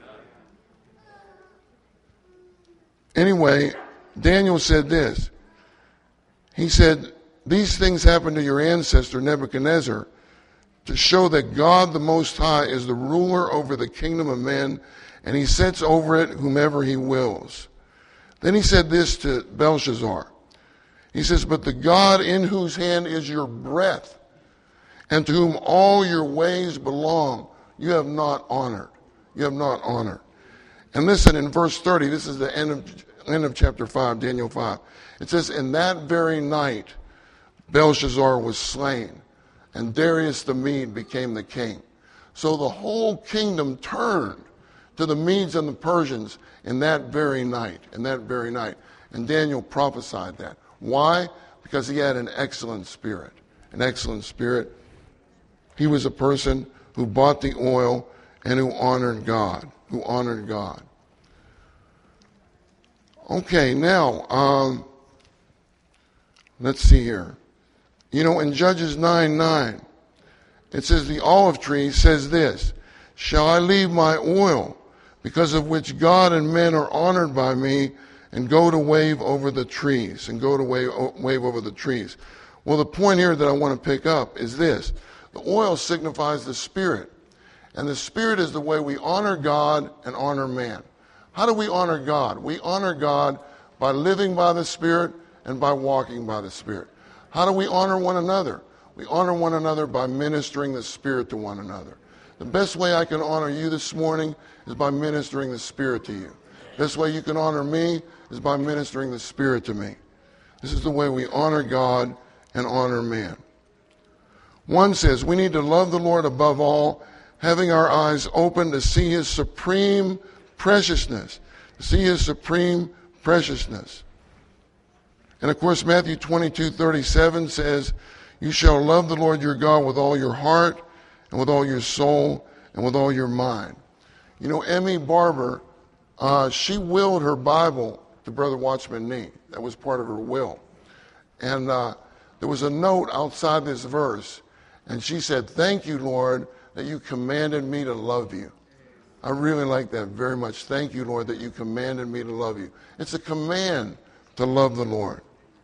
Anyway, Daniel said this. He said, these things happened to your ancestor Nebuchadnezzar to show that God the Most High is the ruler over the kingdom of men, and he sets over it whomever he wills. Then he said this to Belshazzar. He says, but the God in whose hand is your breath, and to whom all your ways belong, you have not honored. You have not honored. And listen, in verse thirty, this is the end of, end of chapter five, Daniel five. It says, in that very night, Belshazzar was slain, and Darius the Mede became the king. So the whole kingdom turned to the Medes and the Persians in that very night, in that very night. And Daniel prophesied that. Why? Because he had an excellent spirit, an excellent spirit. He was a person who bought the oil and who honored God, who honored God. Okay, now, um, let's see here. You know, in Judges nine nine, it says the olive tree says this, shall I leave my oil, because of which God and men are honored by me, and go to wave over the trees, and go to wave, wave over the trees. Well, the point here that I want to pick up is this. The oil signifies the Spirit, and the Spirit is the way we honor God and honor man. How do we honor God? We honor God by living by the Spirit and by walking by the Spirit. How do we honor one another? We honor one another by ministering the Spirit to one another. The best way I can honor you this morning is by ministering the Spirit to you. The best way you can honor me is by ministering the Spirit to me. This is the way we honor God and honor man. One says we need to love the Lord above all, having our eyes open to see his supreme preciousness, to see his supreme preciousness. And of course, Matthew twenty-two thirty-seven says, you shall love the Lord your God with all your heart and with all your soul and with all your mind. You know, Emmy Barber, uh, she willed her Bible to Brother Watchman Nee. That was part of her will. And uh, there was a note outside this verse, and she said, thank you, Lord, that you commanded me to love you. I really like that very much. Thank you, Lord, that you commanded me to love you. It's a command to love the Lord.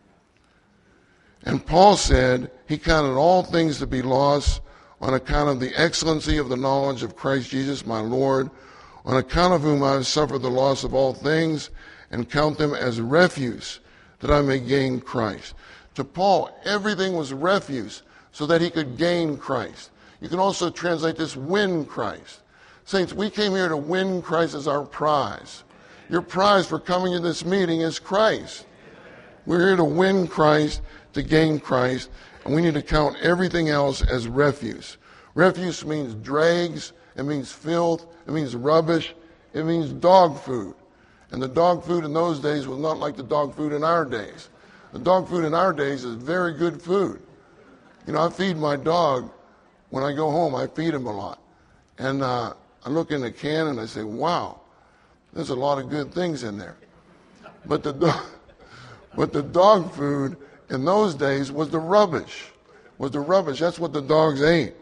And Paul said he counted all things to be lost on account of the excellency of the knowledge of Christ Jesus my Lord, on account of whom I have suffered the loss of all things, and count them as refuse, that I may gain Christ. To Paul, everything was refuse so that he could gain Christ. You can also translate this, win Christ. Saints, we came here to win Christ as our prize. Your prize for coming to this meeting is Christ. We're here to win Christ, to gain Christ, and we need to count everything else as refuse. Refuse means dregs, it means filth, it means rubbish, it means dog food. And the dog food in those days was not like the dog food in our days. The dog food in our days is very good food. You know, I feed my dog, when I go home, I feed him a lot. And uh, I look in the can and I say, wow, there's a lot of good things in there. But the dog, but the dog food in those days was the rubbish. Was the rubbish. That's what the dogs ate.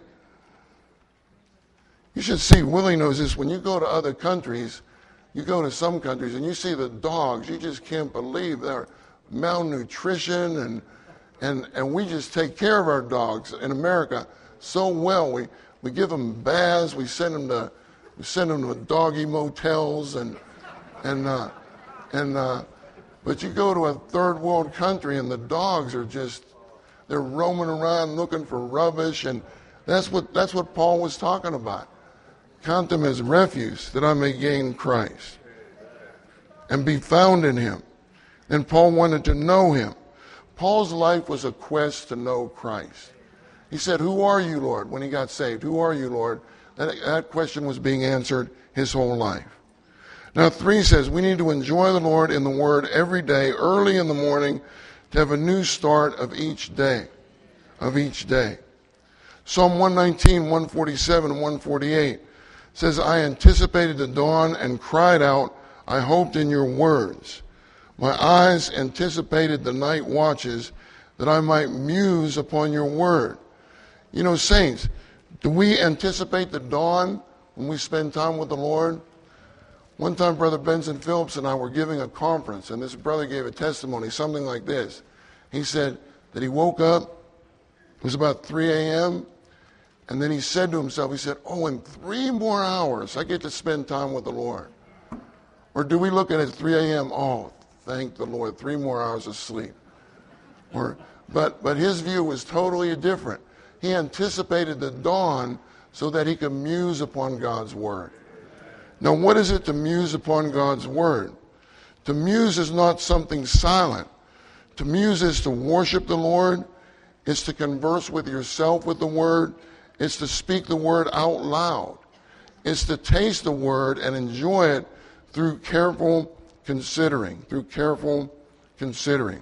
You should see, Willie knows this, when you go to other countries, you go to some countries and you see the dogs, you just can't believe their malnutrition, and and and we just take care of our dogs in America so well. We we give them baths, we send them to we send them to doggy motels, and and uh, and uh, but you go to a third world country and the dogs are just, they're roaming around looking for rubbish, and that's what that's what Paul was talking about. Count them as refuse, that I may gain Christ and be found in him. And Paul wanted to know him. Paul's life was a quest to know Christ. He said, who are you, Lord? When he got saved, who are you, Lord? That, that question was being answered his whole life. Now, three says we need to enjoy the Lord in the Word every day, early in the morning, to have a new start of each day, of each day. Psalm one nineteen, one forty-seven, and one forty-eight says, I anticipated the dawn and cried out, I hoped in your words. My eyes anticipated the night watches, that I might muse upon your word. You know, saints, do we anticipate the dawn when we spend time with the Lord? One time, Brother Benson Phillips and I were giving a conference, and this brother gave a testimony, something like this. He said that he woke up, it was about three a.m., and then he said to himself, he said, oh, in three more hours, I get to spend time with the Lord. Or do we look at it at three a.m., oh, thank the Lord, three more hours of sleep. Or, but, but his view was totally different. He anticipated the dawn so that he could muse upon God's word. Now, what is it to muse upon God's word? To muse is not something silent. To muse is to worship the Lord. It's to converse with yourself with the word. It's to speak the word out loud. It's to taste the word and enjoy it through careful considering, through careful considering.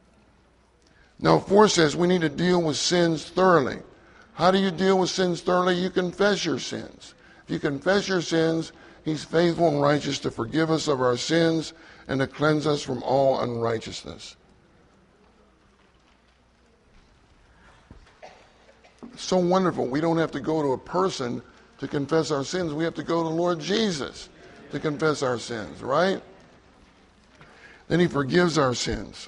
Now, four says we need to deal with sins thoroughly. How do you deal with sins thoroughly? You confess your sins. If you confess your sins, he's faithful and righteous to forgive us of our sins and to cleanse us from all unrighteousness. It's so wonderful. We don't have to go to a person to confess our sins. We have to go to Lord Jesus to confess our sins, right? Then he forgives our sins.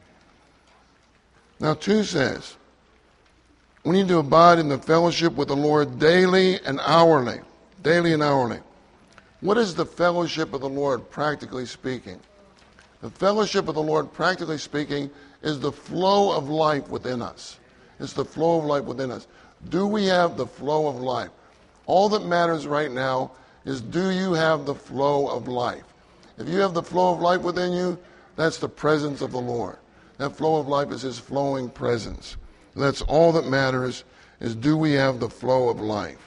Now, two says, we need to abide in the fellowship with the Lord daily and hourly. Daily and hourly. What is the fellowship of the Lord, practically speaking? The fellowship of the Lord, practically speaking, is the flow of life within us. It's the flow of life within us. Do we have the flow of life? All that matters right now is, do you have the flow of life? If you have the flow of life within you, that's the presence of the Lord. That flow of life is his flowing presence. That's all that matters, is do we have the flow of life?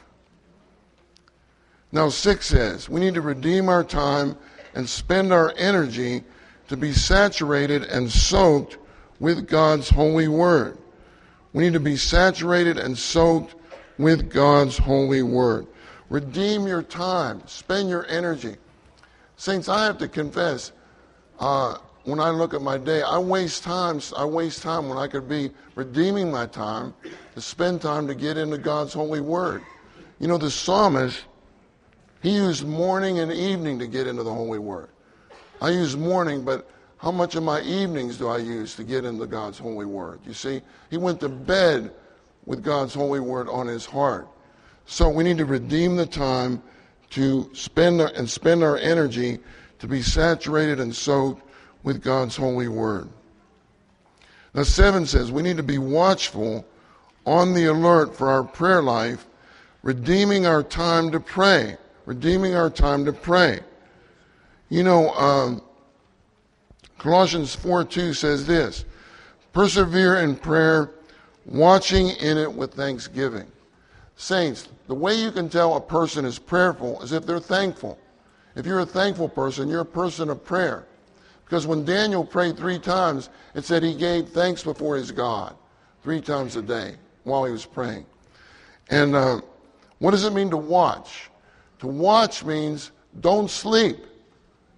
Now, six says, we need to redeem our time and spend our energy to be saturated and soaked with God's holy word. We need to be saturated and soaked with God's holy word. Redeem your time. Spend your energy. Saints, I have to confess, uh, when I look at my day, I waste time. I waste time when I could be redeeming my time to spend time to get into God's holy word. You know, the psalmist, he used morning and evening to get into the holy word. I use morning, but how much of my evenings do I use to get into God's holy word? You see, he went to bed with God's holy word on his heart. So we need to redeem the time to spend our, and spend our energy to be saturated and soaked with God's holy word. Now, seven says we need to be watchful, on the alert for our prayer life, redeeming our time to pray. Redeeming our time to pray. You know, um, Colossians four two says this, persevere in prayer, watching in it with thanksgiving. Saints, the way you can tell a person is prayerful is if they're thankful. If you're a thankful person, you're a person of prayer. Because when Daniel prayed three times, it said he gave thanks before his God three times a day while he was praying. And uh, what does it mean to watch? To watch means don't sleep.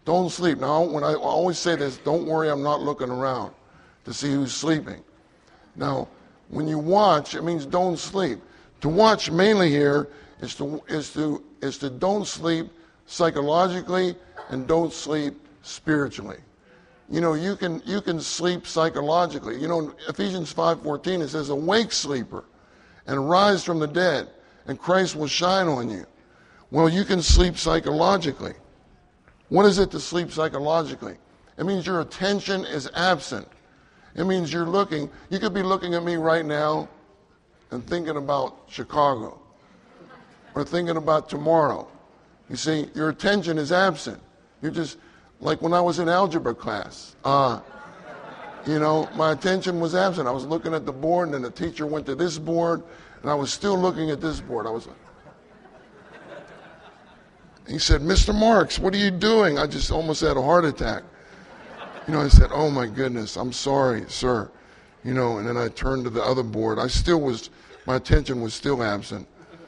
Don't sleep. Now, when I always say this, don't worry, I'm not looking around to see who's sleeping. Now, when you watch, it means don't sleep. To watch mainly here is to is to is to don't sleep psychologically and don't sleep spiritually. You know, you can you can sleep psychologically. You know, in Ephesians five fourteen, it says, "Awake, sleeper, and arise from the dead, and Christ will shine on you." Well, you can sleep psychologically. What is it to sleep psychologically? It means your attention is absent. It means you're looking, you could be looking at me right now and thinking about Chicago or thinking about tomorrow. You see, your attention is absent. You're just, like when I was in algebra class, uh, you know, my attention was absent. I was looking at the board, and then the teacher went to this board, and I was still looking at this board. I was like, he said, "Mister Marks, what are you doing?" I just almost had a heart attack. You know, I said, "Oh my goodness, I'm sorry, sir." You know, and then I turned to the other board. I still was, my attention was still absent.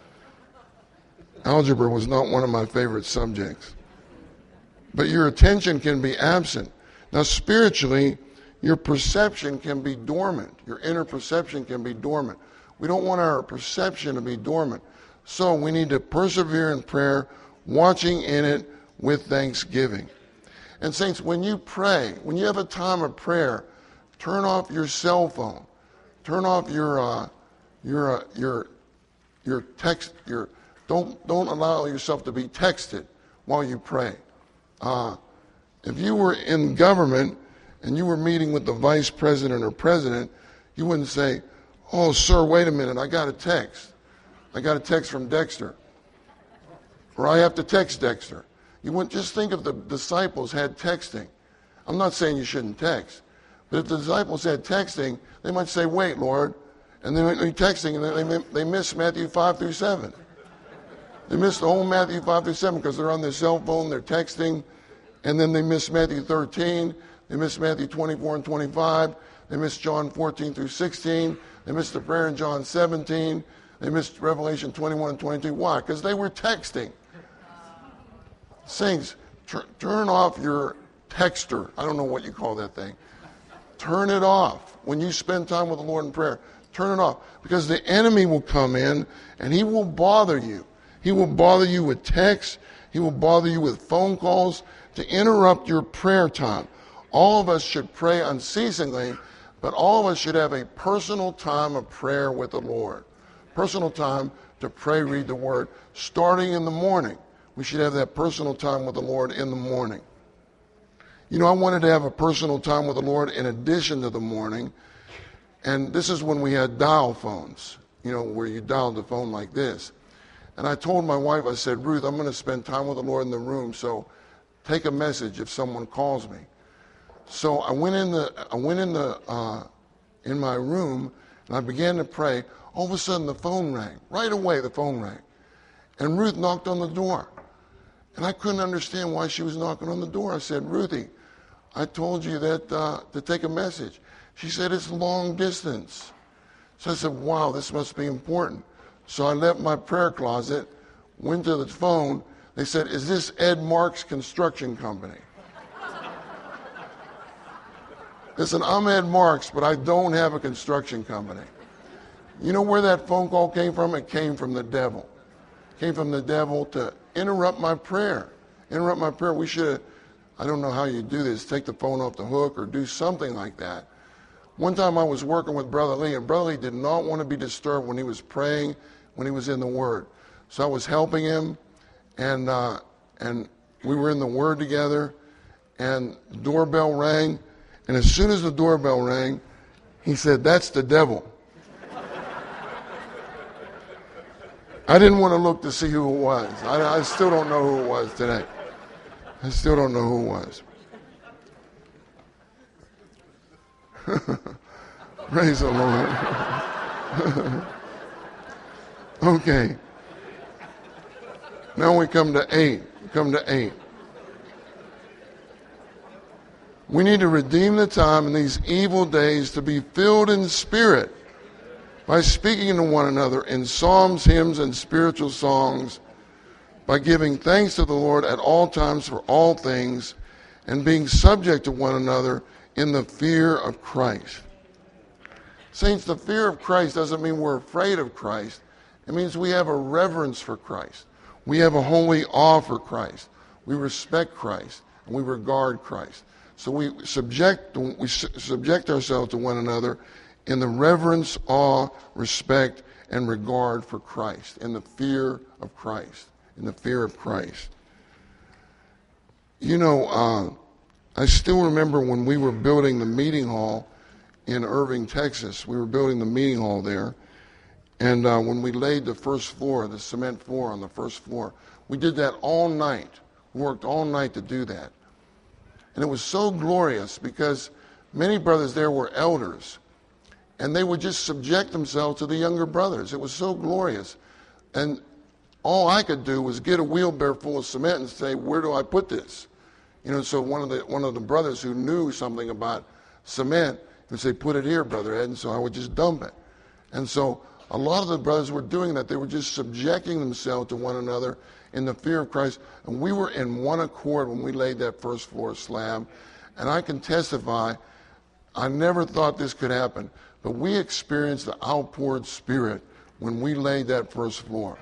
Algebra was not one of my favorite subjects. But your attention can be absent. Now, spiritually, your perception can be dormant. Your inner perception can be dormant. We don't want our perception to be dormant. So we need to persevere in prayer, watching in it with thanksgiving. And saints, when you pray, when you have a time of prayer, turn off your cell phone. Turn off your uh, your uh, your your text. Your don't don't allow yourself to be texted while you pray. Uh, if you were in government and you were meeting with the vice president or president, you wouldn't say, "Oh, sir, wait a minute, I got a text. I got a text from Dexter." Or I have to text Dexter. You wouldn't just think if the disciples had texting. I'm not saying you shouldn't text. But if the disciples had texting, they might say, "Wait, Lord." And they might be texting, and they, they miss Matthew five through seven. They miss the whole Matthew five through seven because they're on their cell phone, they're texting. And then they miss Matthew thirteen. They miss Matthew twenty-four and twenty-five. They miss John fourteen through sixteen. They miss the prayer in John seventeen. They missed Revelation twenty-one and twenty-two. Why? Because they were texting. Saints, tur- turn off your texter. I don't know what you call that thing. Turn it off. When you spend time with the Lord in prayer, turn it off. Because the enemy will come in and he will bother you. He will bother you with texts. He will bother you with phone calls to interrupt your prayer time. All of us should pray unceasingly, but all of us should have a personal time of prayer with the Lord. Personal time to pray, read the Word, starting in the morning. We should have that personal time with the Lord in the morning. You know, I wanted to have a personal time with the Lord in addition to the morning, and this is when we had dial phones, you know, where you dialed the phone like this. And I told my wife, I said, "Ruth, I'm going to spend time with the Lord in the room, so take a message if someone calls me." So I went in the, I went in the, uh, in my room, and I began to pray. All of a sudden, the phone rang. Right away, the phone rang. And Ruth knocked on the door. And I couldn't understand why she was knocking on the door. I said, "Ruthie, I told you that uh, to take a message." She said, "It's long distance." So I said, "Wow, this must be important." So I left my prayer closet, went to the phone. They said, "Is this Ed Marks Construction Company?" I said, "I'm Ed Marks, but I don't have a construction company." You know where that phone call came from? It came from the devil. It came from the devil to interrupt my prayer. Interrupt my prayer. We should have, I don't know how you do this, take the phone off the hook or do something like that. One time I was working with Brother Lee, and Brother Lee did not want to be disturbed when he was praying, when he was in the Word. So I was helping him, and uh, and we were in the Word together, and the doorbell rang, and as soon as the doorbell rang, he said, "That's the devil." I didn't want to look to see who it was. I, I still don't know who it was today. I still don't know who it was. Praise the Lord. Okay. Now we come to eight. We come to eight. We need to redeem the time in these evil days to be filled in spirit by speaking to one another in psalms, hymns, and spiritual songs, by giving thanks to the Lord at all times for all things, and being subject to one another in the fear of Christ. Saints, the fear of Christ doesn't mean we're afraid of Christ. It means we have a reverence for Christ. We have a holy awe for Christ. We respect Christ, and we regard Christ. So we subject, we subject ourselves to one another in the reverence, awe, respect, and regard for Christ, in the fear of Christ, in the fear of Christ. You know, uh, I still remember when we were building the meeting hall in Irving, Texas. We were building the meeting hall there. And uh, when we laid the first floor, the cement floor on the first floor, we did that all night. We worked all night to do that. And it was so glorious because many brothers there were elders. And they would just subject themselves to the younger brothers. It was so glorious. And all I could do was get a wheelbarrow full of cement and say, where do I put this? You know, so one of the one of the brothers who knew something about cement would say, put it here, Brother Ed. And so I would just dump it. And so a lot of the brothers were doing that. They were just subjecting themselves to one another in the fear of Christ. And we were in one accord when we laid that first floor slab. And I can testify, I never thought this could happen, but we experienced the outpoured Spirit when we laid that first floor.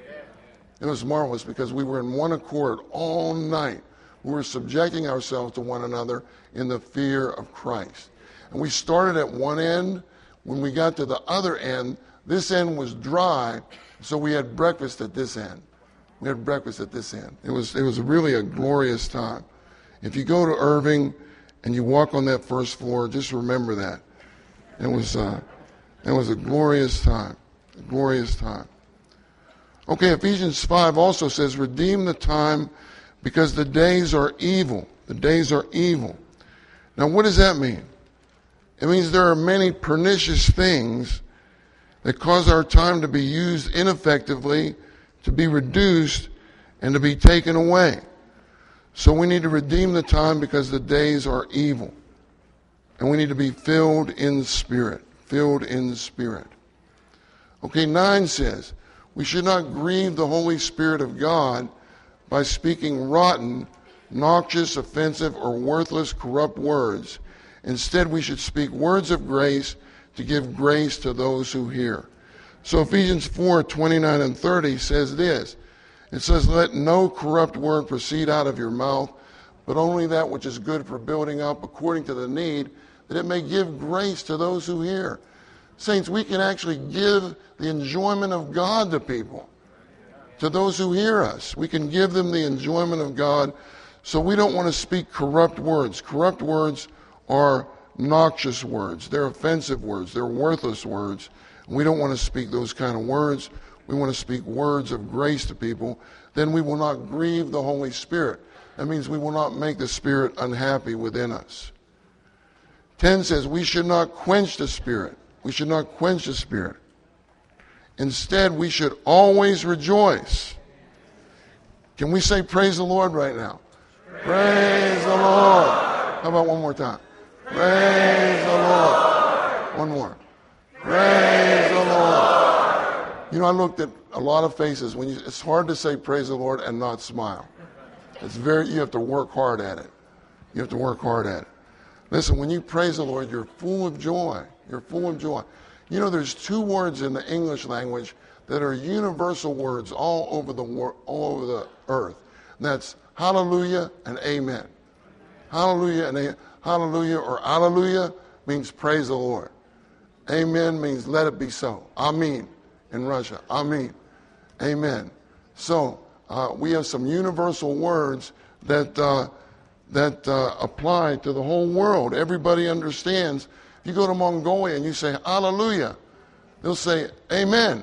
It was marvelous because we were in one accord all night. We were subjecting ourselves to one another in the fear of Christ. And we started at one end. When we got to the other end, this end was dry, so we had breakfast at this end. We had breakfast at this end. It was it was really a glorious time. If you go to Irving and you walk on that first floor, just remember that. It was uh, it was a glorious time, a glorious time. Okay, Ephesians five also says, redeem the time because the days are evil. The days are evil. Now, what does that mean? It means there are many pernicious things that cause our time to be used ineffectively, to be reduced, and to be taken away. So we need to redeem the time because the days are evil. And we need to be filled in Spirit, filled in Spirit. Okay, nine says, we should not grieve the Holy Spirit of God by speaking rotten, noxious, offensive, or worthless, corrupt words. Instead, we should speak words of grace to give grace to those who hear. So Ephesians four, twenty-nine and thirty says this. It says, let no corrupt word proceed out of your mouth, but only that which is good for building up according to the need, that it may give grace to those who hear. Saints, we can actually give the enjoyment of God to people, to those who hear us. We can give them the enjoyment of God. So we don't want to speak corrupt words. Corrupt words are noxious words. They're offensive words. They're worthless words. We don't want to speak those kind of words. We want to speak words of grace to people. Then we will not grieve the Holy Spirit. That means we will not make the Spirit unhappy within us. ten says we should not quench the Spirit. We should not quench the Spirit. Instead, we should always rejoice. Can we say praise the Lord right now? Praise, praise the Lord. How about one more time? Praise the Lord. One more. Praise the Lord. You know, I looked at a lot of faces. When you, it's hard to say praise the Lord and not smile. It's very, you have to work hard at it. You have to work hard at it. Listen, when you praise the Lord, you're full of joy. You're full of joy. You know, there's two words in the English language that are universal words all over the wor- all over the earth. And that's hallelujah and amen. Hallelujah and a- hallelujah or alleluia means praise the Lord. Amen means let it be so. Amen in Russia. Amen. Amen. So uh, we have some universal words that uh, that uh, apply to the whole world. Everybody understands. If you go to Mongolia and you say hallelujah, they'll say amen.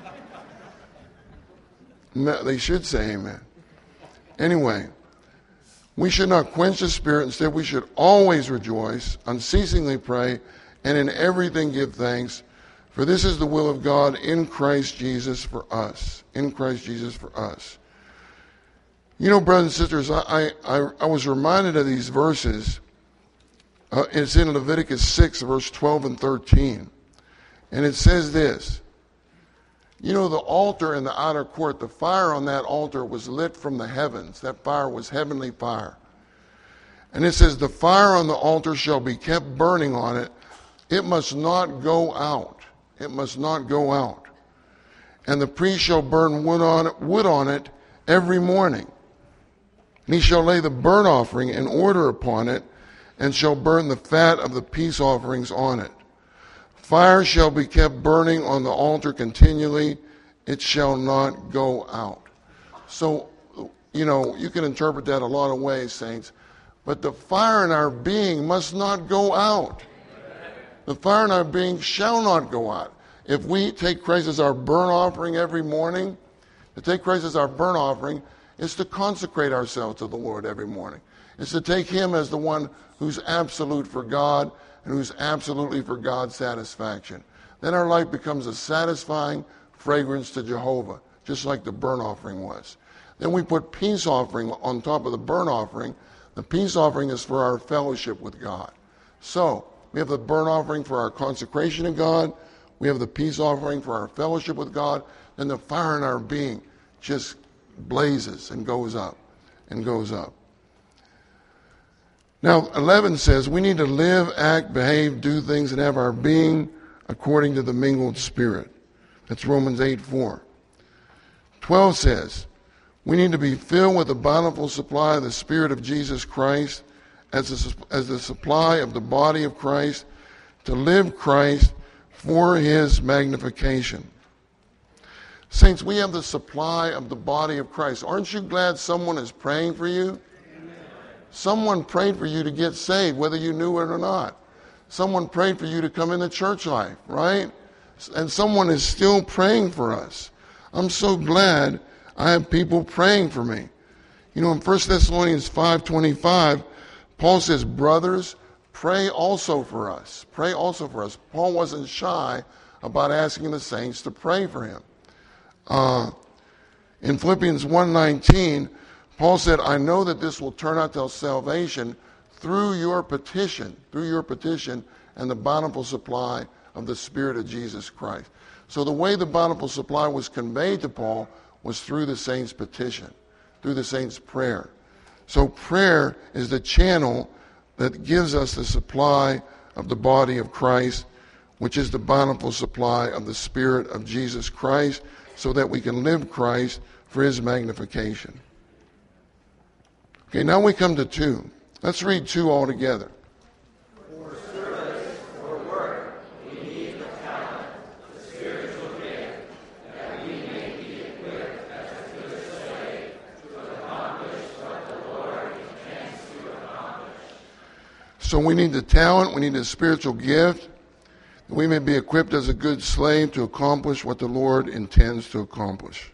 No, they should say amen. Anyway, we should not quench the Spirit. Instead, we should always rejoice, unceasingly pray, and in everything give thanks. For this is the will of God in Christ Jesus for us. In Christ Jesus for us. You know, brothers and sisters, I, I, I was reminded of these verses. Uh, it's in Leviticus six, verse twelve and thirteen. And it says this. You know, the altar in the outer court, the fire on that altar was lit from the heavens. That fire was heavenly fire. And it says, the fire on the altar shall be kept burning on it. It must not go out. It must not go out. And the priest shall burn wood on it, wood on it every morning. And he shall lay the burnt offering in order upon it, and shall burn the fat of the peace offerings on it. Fire shall be kept burning on the altar continually. It shall not go out. So, you know, you can interpret that a lot of ways, saints. But the fire in our being must not go out. The fire in our being shall not go out. If we take Christ as our burnt offering every morning, to take Christ as our burnt offering is to consecrate ourselves to the Lord every morning. It's to take him as the one who's absolute for God and who's absolutely for God's satisfaction. Then our life becomes a satisfying fragrance to Jehovah, just like the burnt offering was. Then we put peace offering on top of the burnt offering. The peace offering is for our fellowship with God. So, we have the burnt offering for our consecration to God. We have the peace offering for our fellowship with God. Then the fire in our being just blazes and goes up and goes up. Now, eleven says we need to live, act, behave, do things, and have our being according to the mingled spirit. That's Romans eight four. twelve says we need to be filled with the bountiful supply of the Spirit of Jesus Christ as, a, as the supply of the body of Christ, to live Christ for his magnification. Saints, we have the supply of the body of Christ. Aren't you glad someone is praying for you? Amen. Someone prayed for you to get saved, whether you knew it or not. Someone prayed for you to come into church life, right? And someone is still praying for us. I'm so glad I have people praying for me. You know, in First Thessalonians five twenty-five, Paul says, brothers, pray also for us. Pray also for us. Paul wasn't shy about asking the saints to pray for him. Uh, in Philippians one nineteen, Paul said, I know that this will turn out to salvation through your petition, through your petition and the bountiful supply of the Spirit of Jesus Christ. So the way the bountiful supply was conveyed to Paul was through the saints' petition, through the saints' prayer. So prayer is the channel that gives us the supply of the body of Christ, which is the bountiful supply of the Spirit of Jesus Christ, so that we can live Christ for his magnification. Okay, now we come to two. Let's read two all together. For service or work, we need the talent, the spiritual gift, that we may be equipped as a good slave to accomplish what the Lord intends to accomplish. So we need the talent, we need the spiritual gift, that we may be equipped as a good slave to accomplish what the Lord intends to accomplish.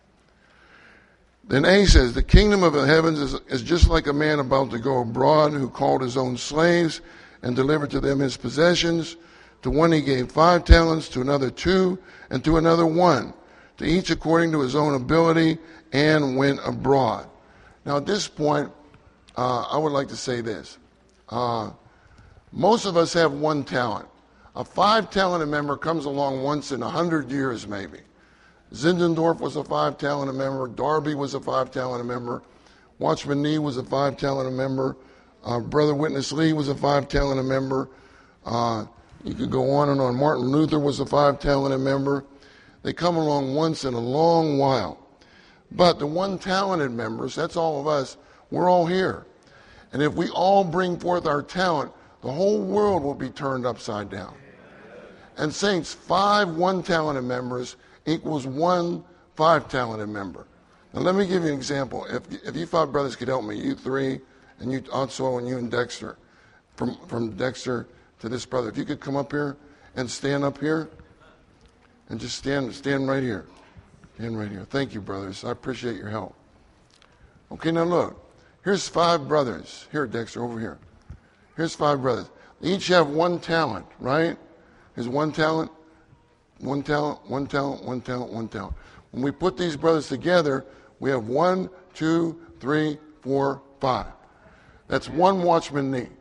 Then A says, the kingdom of the heavens is, is just like a man about to go abroad who called his own slaves and delivered to them his possessions. To one he gave five talents, to another two, and to another one, to each according to his own ability, and went abroad. Now at this point, uh, I would like to say this. Uh, most of us have one talent. A five-talented member comes along once in a hundred years maybe. Zinzendorf was a five-talented member. Darby was a five-talented member. Watchman Nee was a five-talented member. Uh, Brother Witness Lee was a five-talented member. Uh, you could go on and on. Martin Luther was a five-talented member. They come along once in a long while. But the one-talented members, that's all of us, we're all here. And if we all bring forth our talent, the whole world will be turned upside down. And saints, five one-talented members equals one five-talented member. Now let me give you an example. If if you five brothers could help me, you three, and you also, and you and Dexter, from, from Dexter to this brother, if you could come up here and stand up here, and just stand, stand right here. Stand right here. Thank you, brothers. I appreciate your help. Okay, now look. Here's five brothers. Here, Dexter, over here. Here's five brothers. They each have one talent, right? Here's one talent, one talent, one talent, one talent, one talent. When we put these brothers together, we have one, two, three, four, five. That's one Watchman Nee.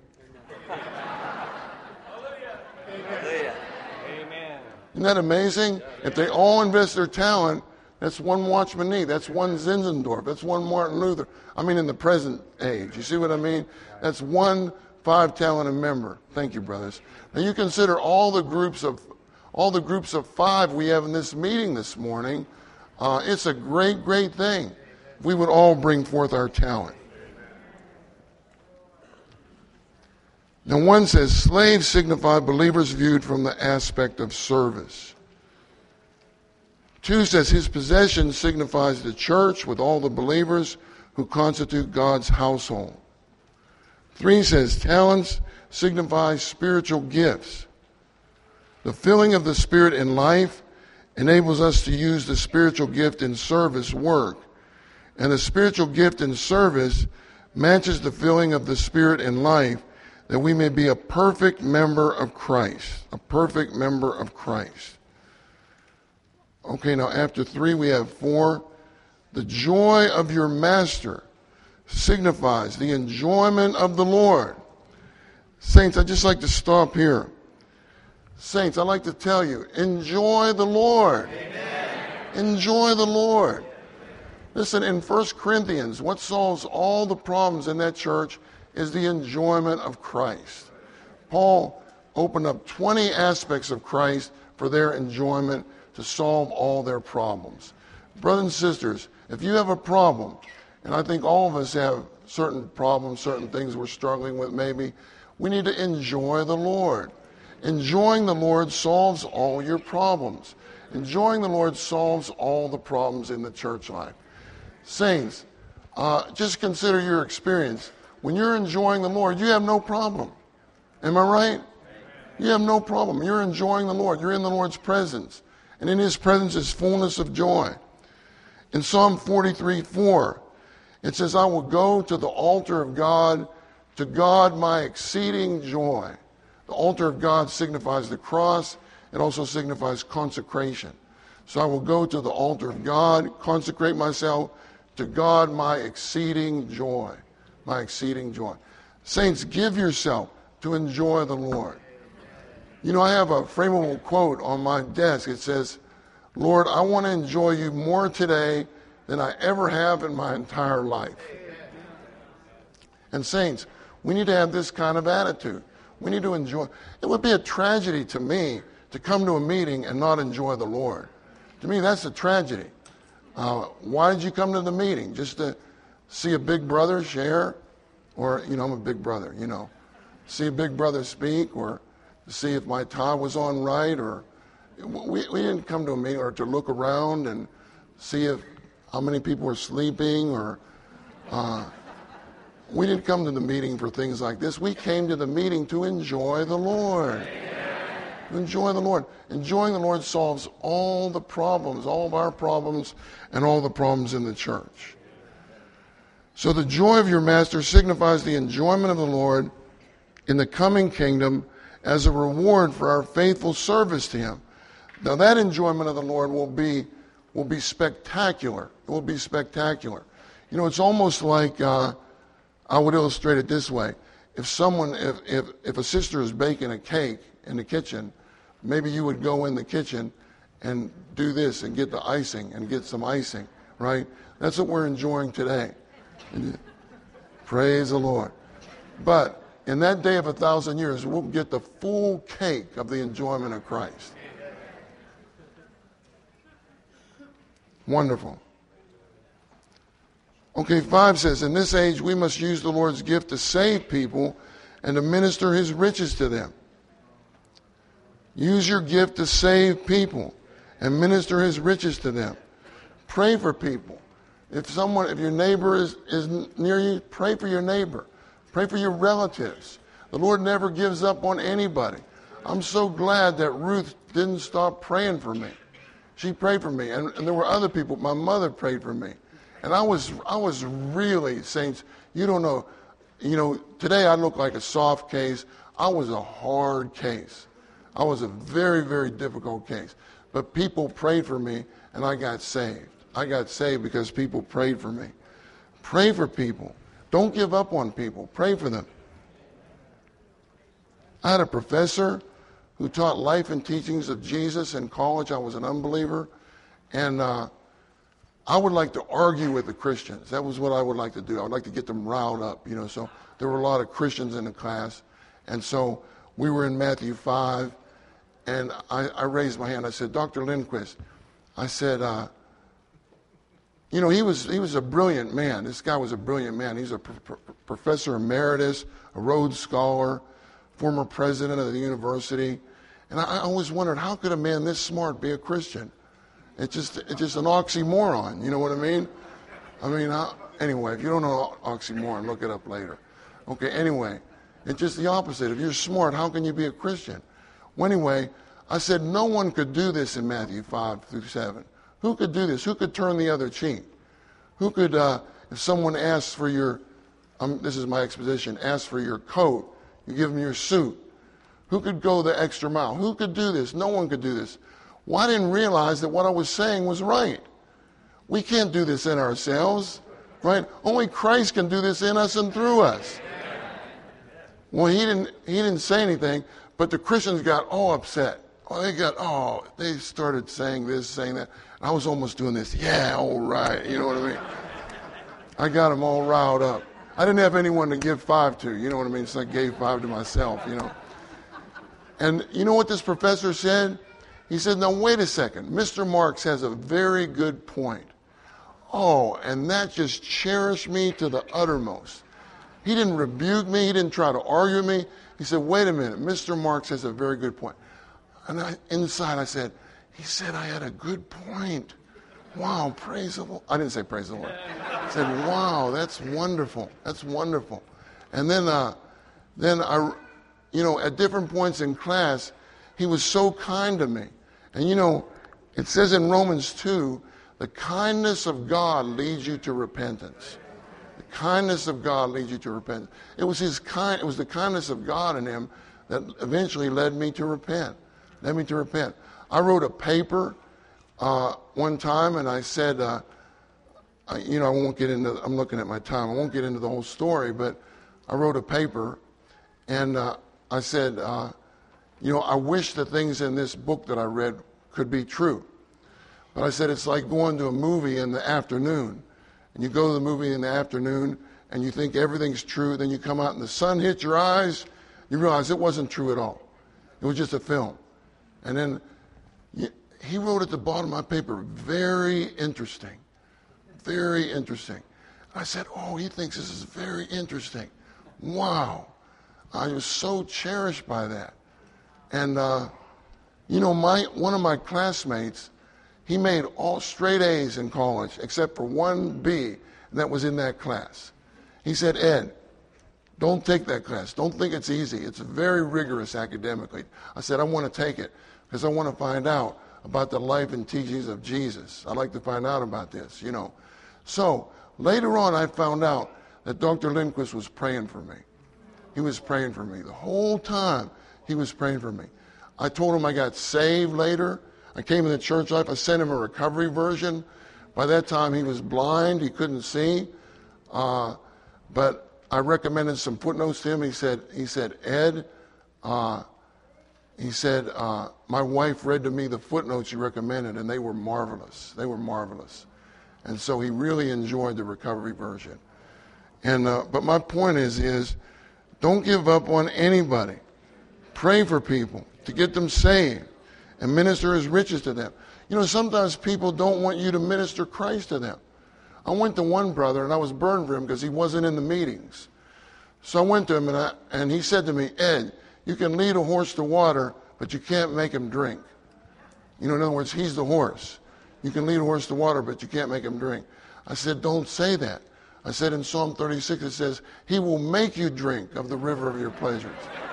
Amen. Isn't that amazing? If they all invest their talent, That's one Watchman Nee. That's one Zinzendorf. That's one Martin Luther. I mean, in the present age. You see what I mean? That's one five-talented member. Thank you, brothers. Now you consider all the groups of all the groups of five we have in this meeting this morning. Uh, it's a great, great thing. We would all bring forth our talent. Now one says, slaves signify believers viewed from the aspect of service. Two says, his possession signifies the church with all the believers who constitute God's household. Three says, talents signify spiritual gifts. The filling of the Spirit in life enables us to use the spiritual gift in service work. And the spiritual gift in service matches the filling of the Spirit in life, that we may be a perfect member of Christ. A perfect member of Christ. Okay, now after three we have four. The joy of your master signifies the enjoyment of the Lord. Saints, I'd just like to stop here. Saints, I'd like to tell you, enjoy the Lord. Amen. Enjoy the Lord. Listen, in First Corinthians, what solves all the problems in that church is the enjoyment of Christ. Paul opened up twenty aspects of Christ for their enjoyment to solve all their problems. Brothers and sisters, if you have a problem, and I think all of us have certain problems, certain things we're struggling with maybe, we need to enjoy the Lord. Enjoying the Lord solves all your problems. Enjoying the Lord solves all the problems in the church life. Saints, uh, just consider your experience. When you're enjoying the Lord, you have no problem. Am I right? You have no problem. You're enjoying the Lord. You're in the Lord's presence. And in his presence is fullness of joy. In Psalm forty-three four, it says, I will go to the altar of God, to God my exceeding joy. The altar of God signifies the cross. It also signifies consecration. So I will go to the altar of God, consecrate myself to God my exceeding joy. My exceeding joy. Saints, give yourself to enjoy the Lord. You know, I have a frameable quote on my desk. It says, Lord, I want to enjoy you more today than I ever have in my entire life. And saints, we need to have this kind of attitude. We need to enjoy. It would be a tragedy to me to come to a meeting and not enjoy the Lord. To me, that's a tragedy. Uh, why did you come to the meeting? Just to see a big brother share? Or, you know, I'm a big brother, you know. See a big brother speak, or to see if my tie was on right, or we, we didn't come to a meeting or to look around and see if how many people were sleeping, or uh, we didn't come to the meeting for things like this. We came to the meeting to enjoy the Lord. To enjoy the Lord. Enjoying the Lord solves all the problems, all of our problems, and all the problems in the church. So the joy of your master signifies the enjoyment of the Lord in the coming kingdom as a reward for our faithful service to him. Now that enjoyment of the Lord will be will be spectacular. It will be spectacular. You know, it's almost like, uh, I would illustrate it this way. If someone, if, if, if a sister is baking a cake in the kitchen, maybe you would go in the kitchen and do this and get the icing and get some icing, right? That's what we're enjoying today. Praise the Lord. But in that day of a thousand years, we'll get the full cake of the enjoyment of Christ. Wonderful. Okay, five says, in this age we must use the Lord's gift to save people and to minister his riches to them. Use your gift to save people and minister his riches to them. Pray for people. If someone, if your neighbor is, is near you, pray for your neighbor. Pray for your relatives. The Lord never gives up on anybody. I'm so glad that Ruth didn't stop praying for me. She prayed for me, and, and there were other people. My mother prayed for me. And I was I was really, saints, you don't know, you know, today I look like a soft case. I was a hard case. I was a very, very difficult case. But people prayed for me, and I got saved. I got saved because people prayed for me. Pray for people. Don't give up on people. Pray for them. I had a professor who taught life and teachings of Jesus in college. I was an unbeliever. And uh, I would like to argue with the Christians. That was what I would like to do. I would like to get them riled up, you know. So there were a lot of Christians in the class. And so we were in Matthew five, and I, I raised my hand. I said, Doctor Lindquist, I said, uh, you know, he was he was a brilliant man. This guy was a brilliant man. He's a pr- pr- professor emeritus, a Rhodes Scholar, former president of the university. And I, I always wondered, how could a man this smart be a Christian? It's just it's just an oxymoron, you know what I mean? I mean, I, anyway, if you don't know oxymoron, look it up later. Okay, anyway, it's just the opposite. If you're smart, how can you be a Christian? Well, anyway, I said no one could do this in Matthew five through seven. Who could do this? Who could turn the other cheek? Who could, uh, if someone asks for your, um, this is my exposition, asks for your coat, you give them your suit. Who could go the extra mile? Who could do this? No one could do this. Well, I didn't realize that what I was saying was right. We can't do this in ourselves, right? Only Christ can do this in us and through us. Well, he didn't, he didn't say anything, but the Christians got all upset. Oh, they got, oh, they started saying this, saying that. I was almost doing this. Yeah, all right. You know what I mean? I got them all riled up. I didn't have anyone to give five to. You know what I mean? So I gave five to myself, you know. And you know what this professor said? He said, now, wait a second. Mister Marks has a very good point. Oh, and that just cherished me to the uttermost. He didn't rebuke me. He didn't try to argue with me. He said, wait a minute. Mister Marks has a very good point. And I, inside I said, he said I had a good point. Wow, praise the Lord. I didn't say praise the Lord. I said, wow, that's wonderful. That's wonderful. And then, uh, then I, you know, at different points in class, he was so kind to me. And, you know, it says in Romans two, the kindness of God leads you to repentance. The kindness of God leads you to repentance. It was his kind, it was the kindness of God in him that eventually led me to repent. Led me to repent. I wrote a paper uh, one time, and I said, uh, I, you know, I won't get into, I'm looking at my time, I won't get into the whole story, but I wrote a paper, and uh, I said, uh, you know, I wish the things in this book that I read could be true. But I said, it's like going to a movie in the afternoon, and you go to the movie in the afternoon, and you think everything's true, then you come out and the sun hits your eyes, you realize it wasn't true at all. It was just a film. And then he wrote at the bottom of my paper, very interesting, very interesting. I said, oh, he thinks this is very interesting. Wow. I was so cherished by that. And, uh, you know, my one of my classmates, he made all straight A's in college except for one B, and that was in that class. He said, Ed, don't take that class. Don't think it's easy. It's very rigorous academically. I said, I want to take it because I want to find out about the life and teachings of Jesus. I'd like to find out about this, you know. So later on, I found out that Doctor Lindquist was praying for me. He was praying for me. The whole time, he was praying for me. I told him I got saved later. I came in the church life. I sent him a recovery version. By that time, he was blind. He couldn't see. Uh, but I recommended some footnotes to him. He said, he said, Ed, uh, he said, uh, my wife read to me the footnotes you recommended, and they were marvelous. They were marvelous. And so he really enjoyed the recovery version. And uh, but my point is, is don't give up on anybody. Pray for people to get them saved and minister his riches to them. You know, sometimes people don't want you to minister Christ to them. I went to one brother, and I was burned for him because he wasn't in the meetings. So I went to him, and, I, and he said to me, Ed, you can lead a horse to water, but you can't make him drink. You know, in other words, he's the horse. You can lead a horse to water, but you can't make him drink. I said, don't say that. I said in Psalm thirty-six, it says, he will make you drink of the river of your pleasures.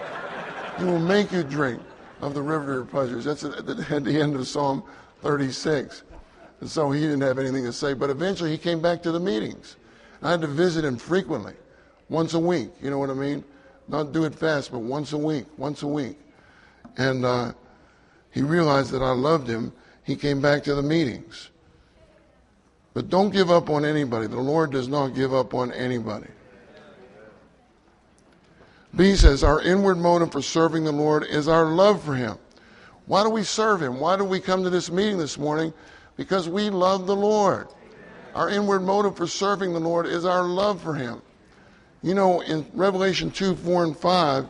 He will make you drink of the river of your pleasures. That's at the, at the end of Psalm thirty-six. And so he didn't have anything to say, but eventually he came back to the meetings. I had to visit him frequently, once a week, you know what I mean? Not do it fast, but once a week, once a week. And uh, he realized that I loved him. He came back to the meetings. But don't give up on anybody. The Lord does not give up on anybody. B says, our inward motive for serving the Lord is our love for him. Why do we serve him? Why do we come to this meeting this morning? Because we love the Lord. Our inward motive for serving the Lord is our love for him. You know, in Revelation two, four, and five,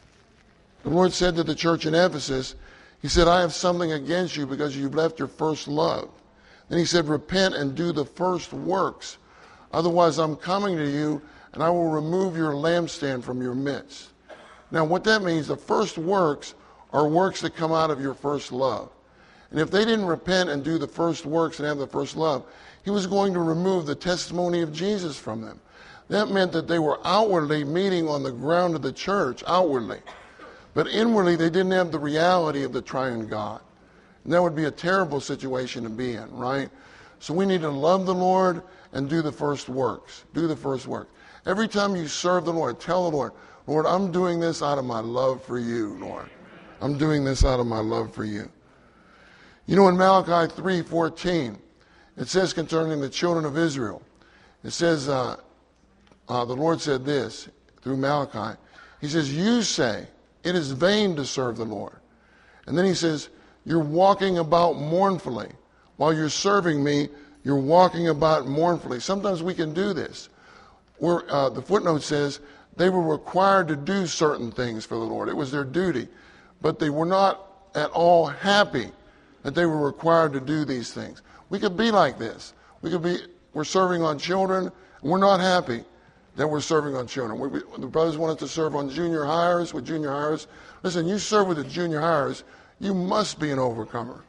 the Lord said to the church in Ephesus, he said, I have something against you because you've left your first love. Then he said, repent and do the first works. Otherwise, I'm coming to you, and I will remove your lampstand from your midst. Now, what that means, the first works are works that come out of your first love. And if they didn't repent and do the first works and have the first love, he was going to remove the testimony of Jesus from them. That meant that they were outwardly meeting on the ground of the church, outwardly. But inwardly, they didn't have the reality of the triune God. And that would be a terrible situation to be in, right? So we need to love the Lord and do the first works. Do the first work. Every time you serve the Lord, tell the Lord, Lord, I'm doing this out of my love for you, Lord. I'm doing this out of my love for you. You know, in Malachi three fourteen, it says concerning the children of Israel, it says, uh, uh, the Lord said this through Malachi. He says, you say, it is vain to serve the Lord. And then he says, you're walking about mournfully. While you're serving me, you're walking about mournfully. Sometimes we can do this. We're, uh, the footnote says they were required to do certain things for the Lord. It was their duty. But they were not at all happy that they were required to do these things. We could be like this. We could be, we're serving on children, and we're not happy that we're serving on children. We, we, the brothers want us to serve on junior hires, with junior hires. Listen, you serve with the junior hires, you must be an overcomer.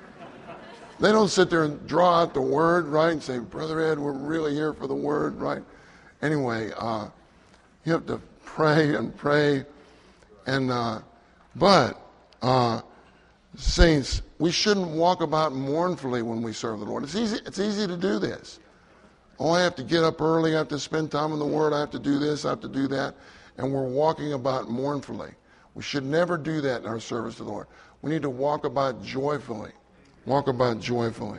They don't sit there and draw out the word, right, and say, Brother Ed, we're really here for the word, right? Anyway, uh, you have to pray and pray. And uh, but, uh, saints, we shouldn't walk about mournfully when we serve the Lord. It's easy, it's easy to do this. Oh, I have to get up early, I have to spend time in the Word, I have to do this, I have to do that. And we're walking about mournfully. We should never do that in our service to the Lord. We need to walk about joyfully. Walk about joyfully.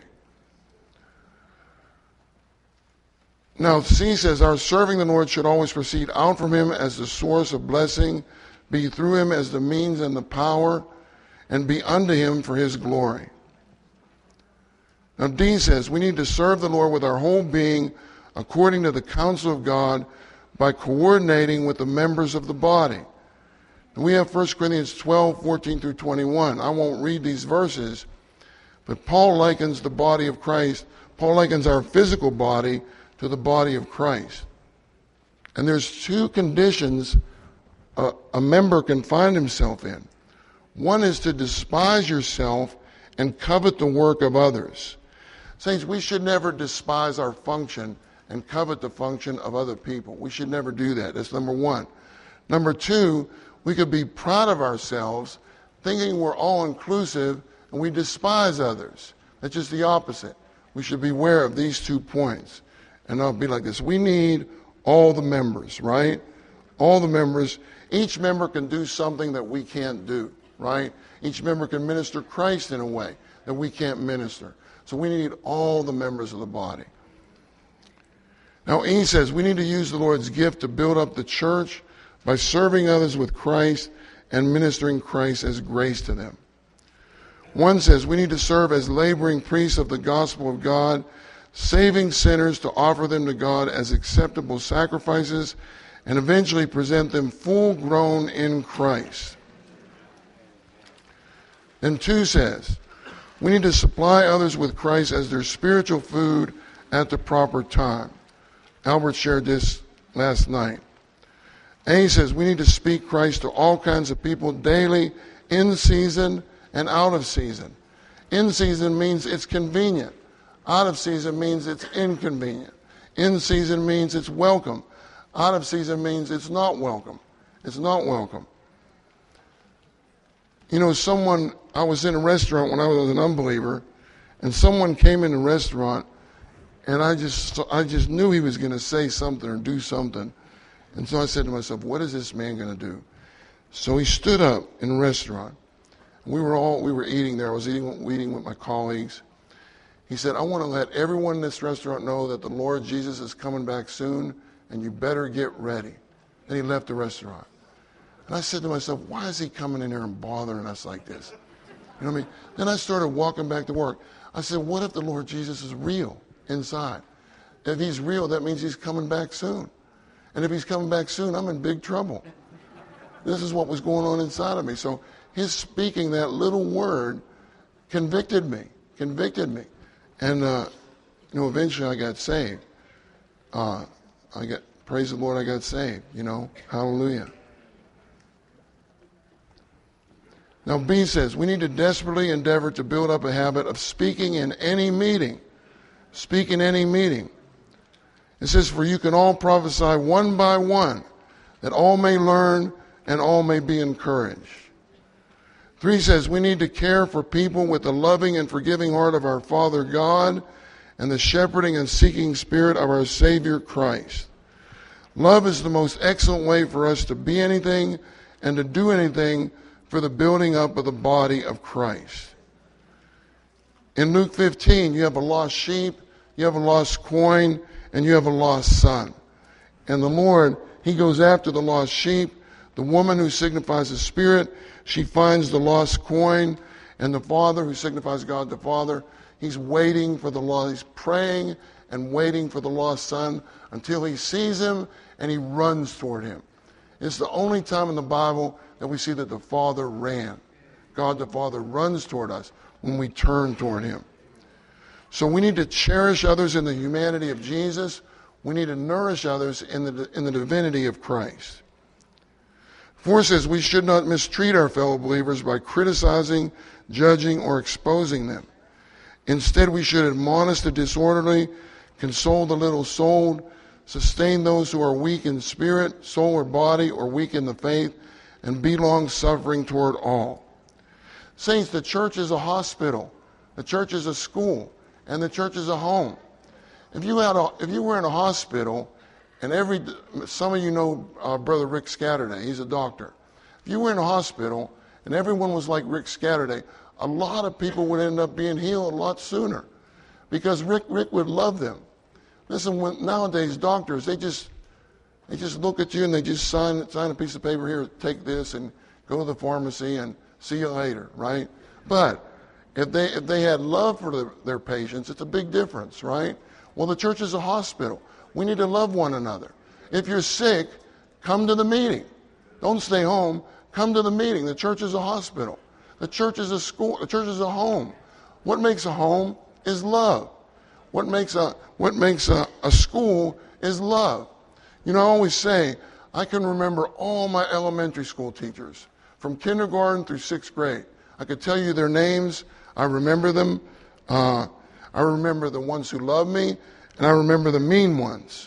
Now, C says, our serving the Lord should always proceed out from him as the source of blessing, be through him as the means and the power, and be unto him for his glory. Now, D says, we need to serve the Lord with our whole being according to the counsel of God by coordinating with the members of the body. And we have First Corinthians twelve, fourteen through twenty-one. I won't read these verses, but Paul likens the body of Christ, Paul likens our physical body to the body of Christ. And there's two conditions a, a member can find himself in. One is to despise yourself and covet the work of others. Saints, we should never despise our function and covet the function of other people. We should never do that. That's number one. Number two, we could be proud of ourselves, thinking we're all-inclusive, and we despise others. That's just the opposite. We should beware of these two points. And I'll be like this. We need all the members, right? All the members. Each member can do something that we can't do, right? Each member can minister Christ in a way that we can't minister. So we need all the members of the body. Now, he says we need to use the Lord's gift to build up the church by serving others with Christ and ministering Christ as grace to them. One says we need to serve as laboring priests of the gospel of God, saving sinners to offer them to God as acceptable sacrifices and eventually present them full grown in Christ. Then two says, we need to supply others with Christ as their spiritual food at the proper time. Albert shared this last night. And he says we need to speak Christ to all kinds of people daily, in season and out of season. In season means it's convenient. Out of season means it's inconvenient. In season means it's welcome. Out of season means it's not welcome. It's not welcome. You know, someone, I was in a restaurant when I was an unbeliever, and someone came in the restaurant, and I just I just knew he was going to say something or do something. And so I said to myself, what is this man going to do? So he stood up in the restaurant. We were all, we were eating there. I was eating, eating with my colleagues. He said, I want to let everyone in this restaurant know that the Lord Jesus is coming back soon, and you better get ready. Then he left the restaurant. And I said to myself, why is he coming in here and bothering us like this? You know what I mean? Then I started walking back to work. I said, what if the Lord Jesus is real inside? if he's real, that means he's coming back soon. And if he's coming back soon, I'm in big trouble. This is what was going on inside of me. So his speaking that little word convicted me, convicted me. And, uh, you know, eventually I got saved. Uh, I got, praise the Lord, I got saved, you know, hallelujah. Now B says, we need to desperately endeavor to build up a habit of speaking in any meeting. Speak in any meeting. It says, for you can all prophesy one by one, that all may learn and all may be encouraged. Three says, we need to care for people with the loving and forgiving heart of our Father God and the shepherding and seeking spirit of our Savior Christ. Love is the most excellent way for us to be anything and to do anything for the building up of the body of Christ. In Luke fifteen, you have a lost sheep, you have a lost coin, and you have a lost son. And the Lord, he goes after the lost sheep. The woman who signifies the Spirit, she finds the lost coin. And the Father, who signifies God the Father, he's waiting for the lost. He's praying and waiting for the lost son until he sees him and he runs toward him. It's the only time in the Bible that we see that the Father ran. God the Father runs toward us when we turn toward him. So we need to cherish others in the humanity of Jesus. We need to nourish others in the, in the divinity of Christ. Four says we should not mistreat our fellow believers by criticizing, judging, or exposing them. Instead, we should admonish the disorderly, console the little-souled, sustain those who are weak in spirit, soul, or body, or weak in the faith, and be long-suffering toward all. Saints, the church is a hospital. The church is a school. And the church is a home. If you had a, if you were in a hospital, and every some of you know uh, Brother Rick Scatterday, he's a doctor. If you were in a hospital and everyone was like Rick Scatterday, a lot of people would end up being healed a lot sooner, because Rick Rick would love them. Listen, when, nowadays doctors they just they just look at you and they just sign sign a piece of paper here, take this and go to the pharmacy and see you later, right? But If they if they had love for the, their patients, it's a big difference, right? Well, the church is a hospital. We need to love one another. If you're sick, come to the meeting. Don't stay home. Come to the meeting. The church is a hospital. The church is a school. The church is a home. What makes a home is love. What makes a what makes a, a school is love. You know, I always say, I can remember all my elementary school teachers from kindergarten through sixth grade. I could tell you their names. I remember them. Uh, I remember the ones who love me, and I remember the mean ones.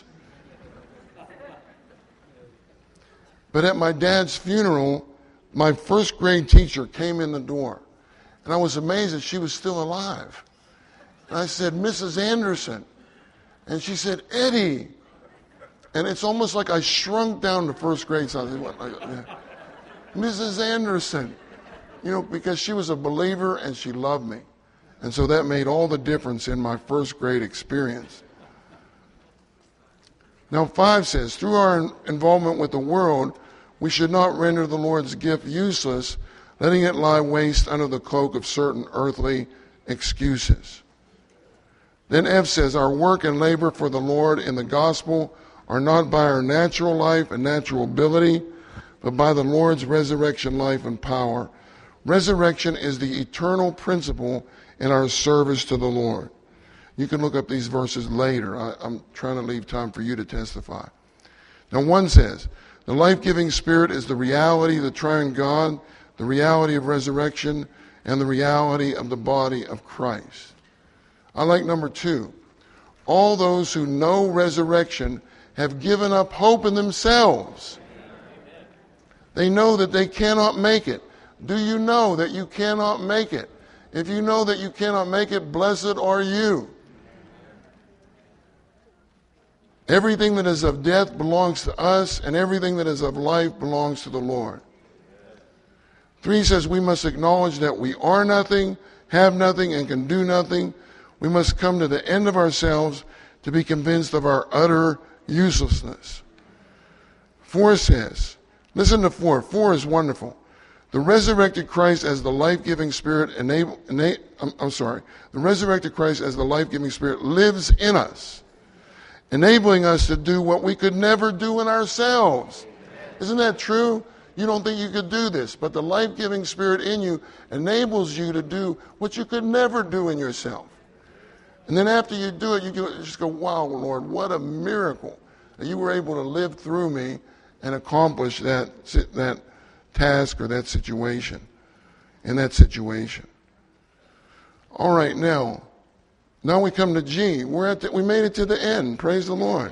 But at my dad's funeral, my first grade teacher came in the door, and I was amazed that she was still alive. And I said, Missus Anderson. And she said, Eddie. And it's almost like I shrunk down to first grade. So I said, what? Yeah. Missus Anderson. You know, because she was a believer and she loved me. And so that made all the difference in my first grade experience. Now five says, through our involvement with the world, we should not render the Lord's gift useless, letting it lie waste under the cloak of certain earthly excuses. Then F says, our work and labor for the Lord in the gospel are not by our natural life and natural ability, but by the Lord's resurrection life and power. Resurrection is the eternal principle in our service to the Lord. You can look up these verses later. I, I'm trying to leave time for you to testify. Now one says, the life-giving Spirit is the reality of the triune God, the reality of resurrection, and the reality of the body of Christ. I like number two. All those who know resurrection have given up hope in themselves. They know that they cannot make it. Do you know that you cannot make it? If you know that you cannot make it, blessed are you. Everything that is of death belongs to us, and everything that is of life belongs to the Lord. Three says we must acknowledge that we are nothing, have nothing, and can do nothing. We must come to the end of ourselves to be convinced of our utter uselessness. Four says, listen to four. Four is wonderful. The resurrected Christ as the life-giving Spirit enable, enable I'm, I'm sorry. The resurrected Christ as the life-giving Spirit lives in us enabling us to do what we could never do in ourselves. Isn't that true? You don't think you could do this, but the life-giving Spirit in you enables you to do what you could never do in yourself. And then after you do it, you just go, wow, Lord, what a miracle that you were able to live through me and accomplish that, that task or that situation, in that situation. All right, now, now we come to G. We're at the, we made it to the end. Praise the Lord.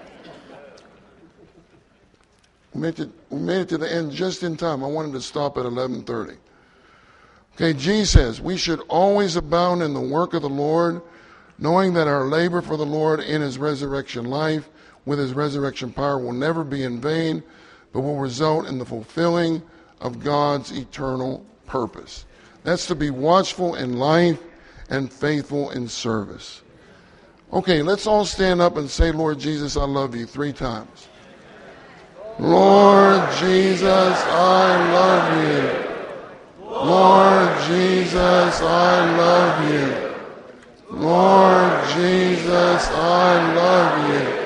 We made, it, we made it to the end just in time. I wanted to stop at eleven thirty. Okay, G says, we should always abound in the work of the Lord, knowing that our labor for the Lord in his resurrection life, with his resurrection power, will never be in vain, but will result in the fulfilling of God's eternal purpose. That's to be watchful in life and faithful in service. Okay, let's all stand up and say, Lord Jesus, I love you, three times. Lord Jesus, I love you. Lord Jesus, I love you. Lord Jesus, I love you.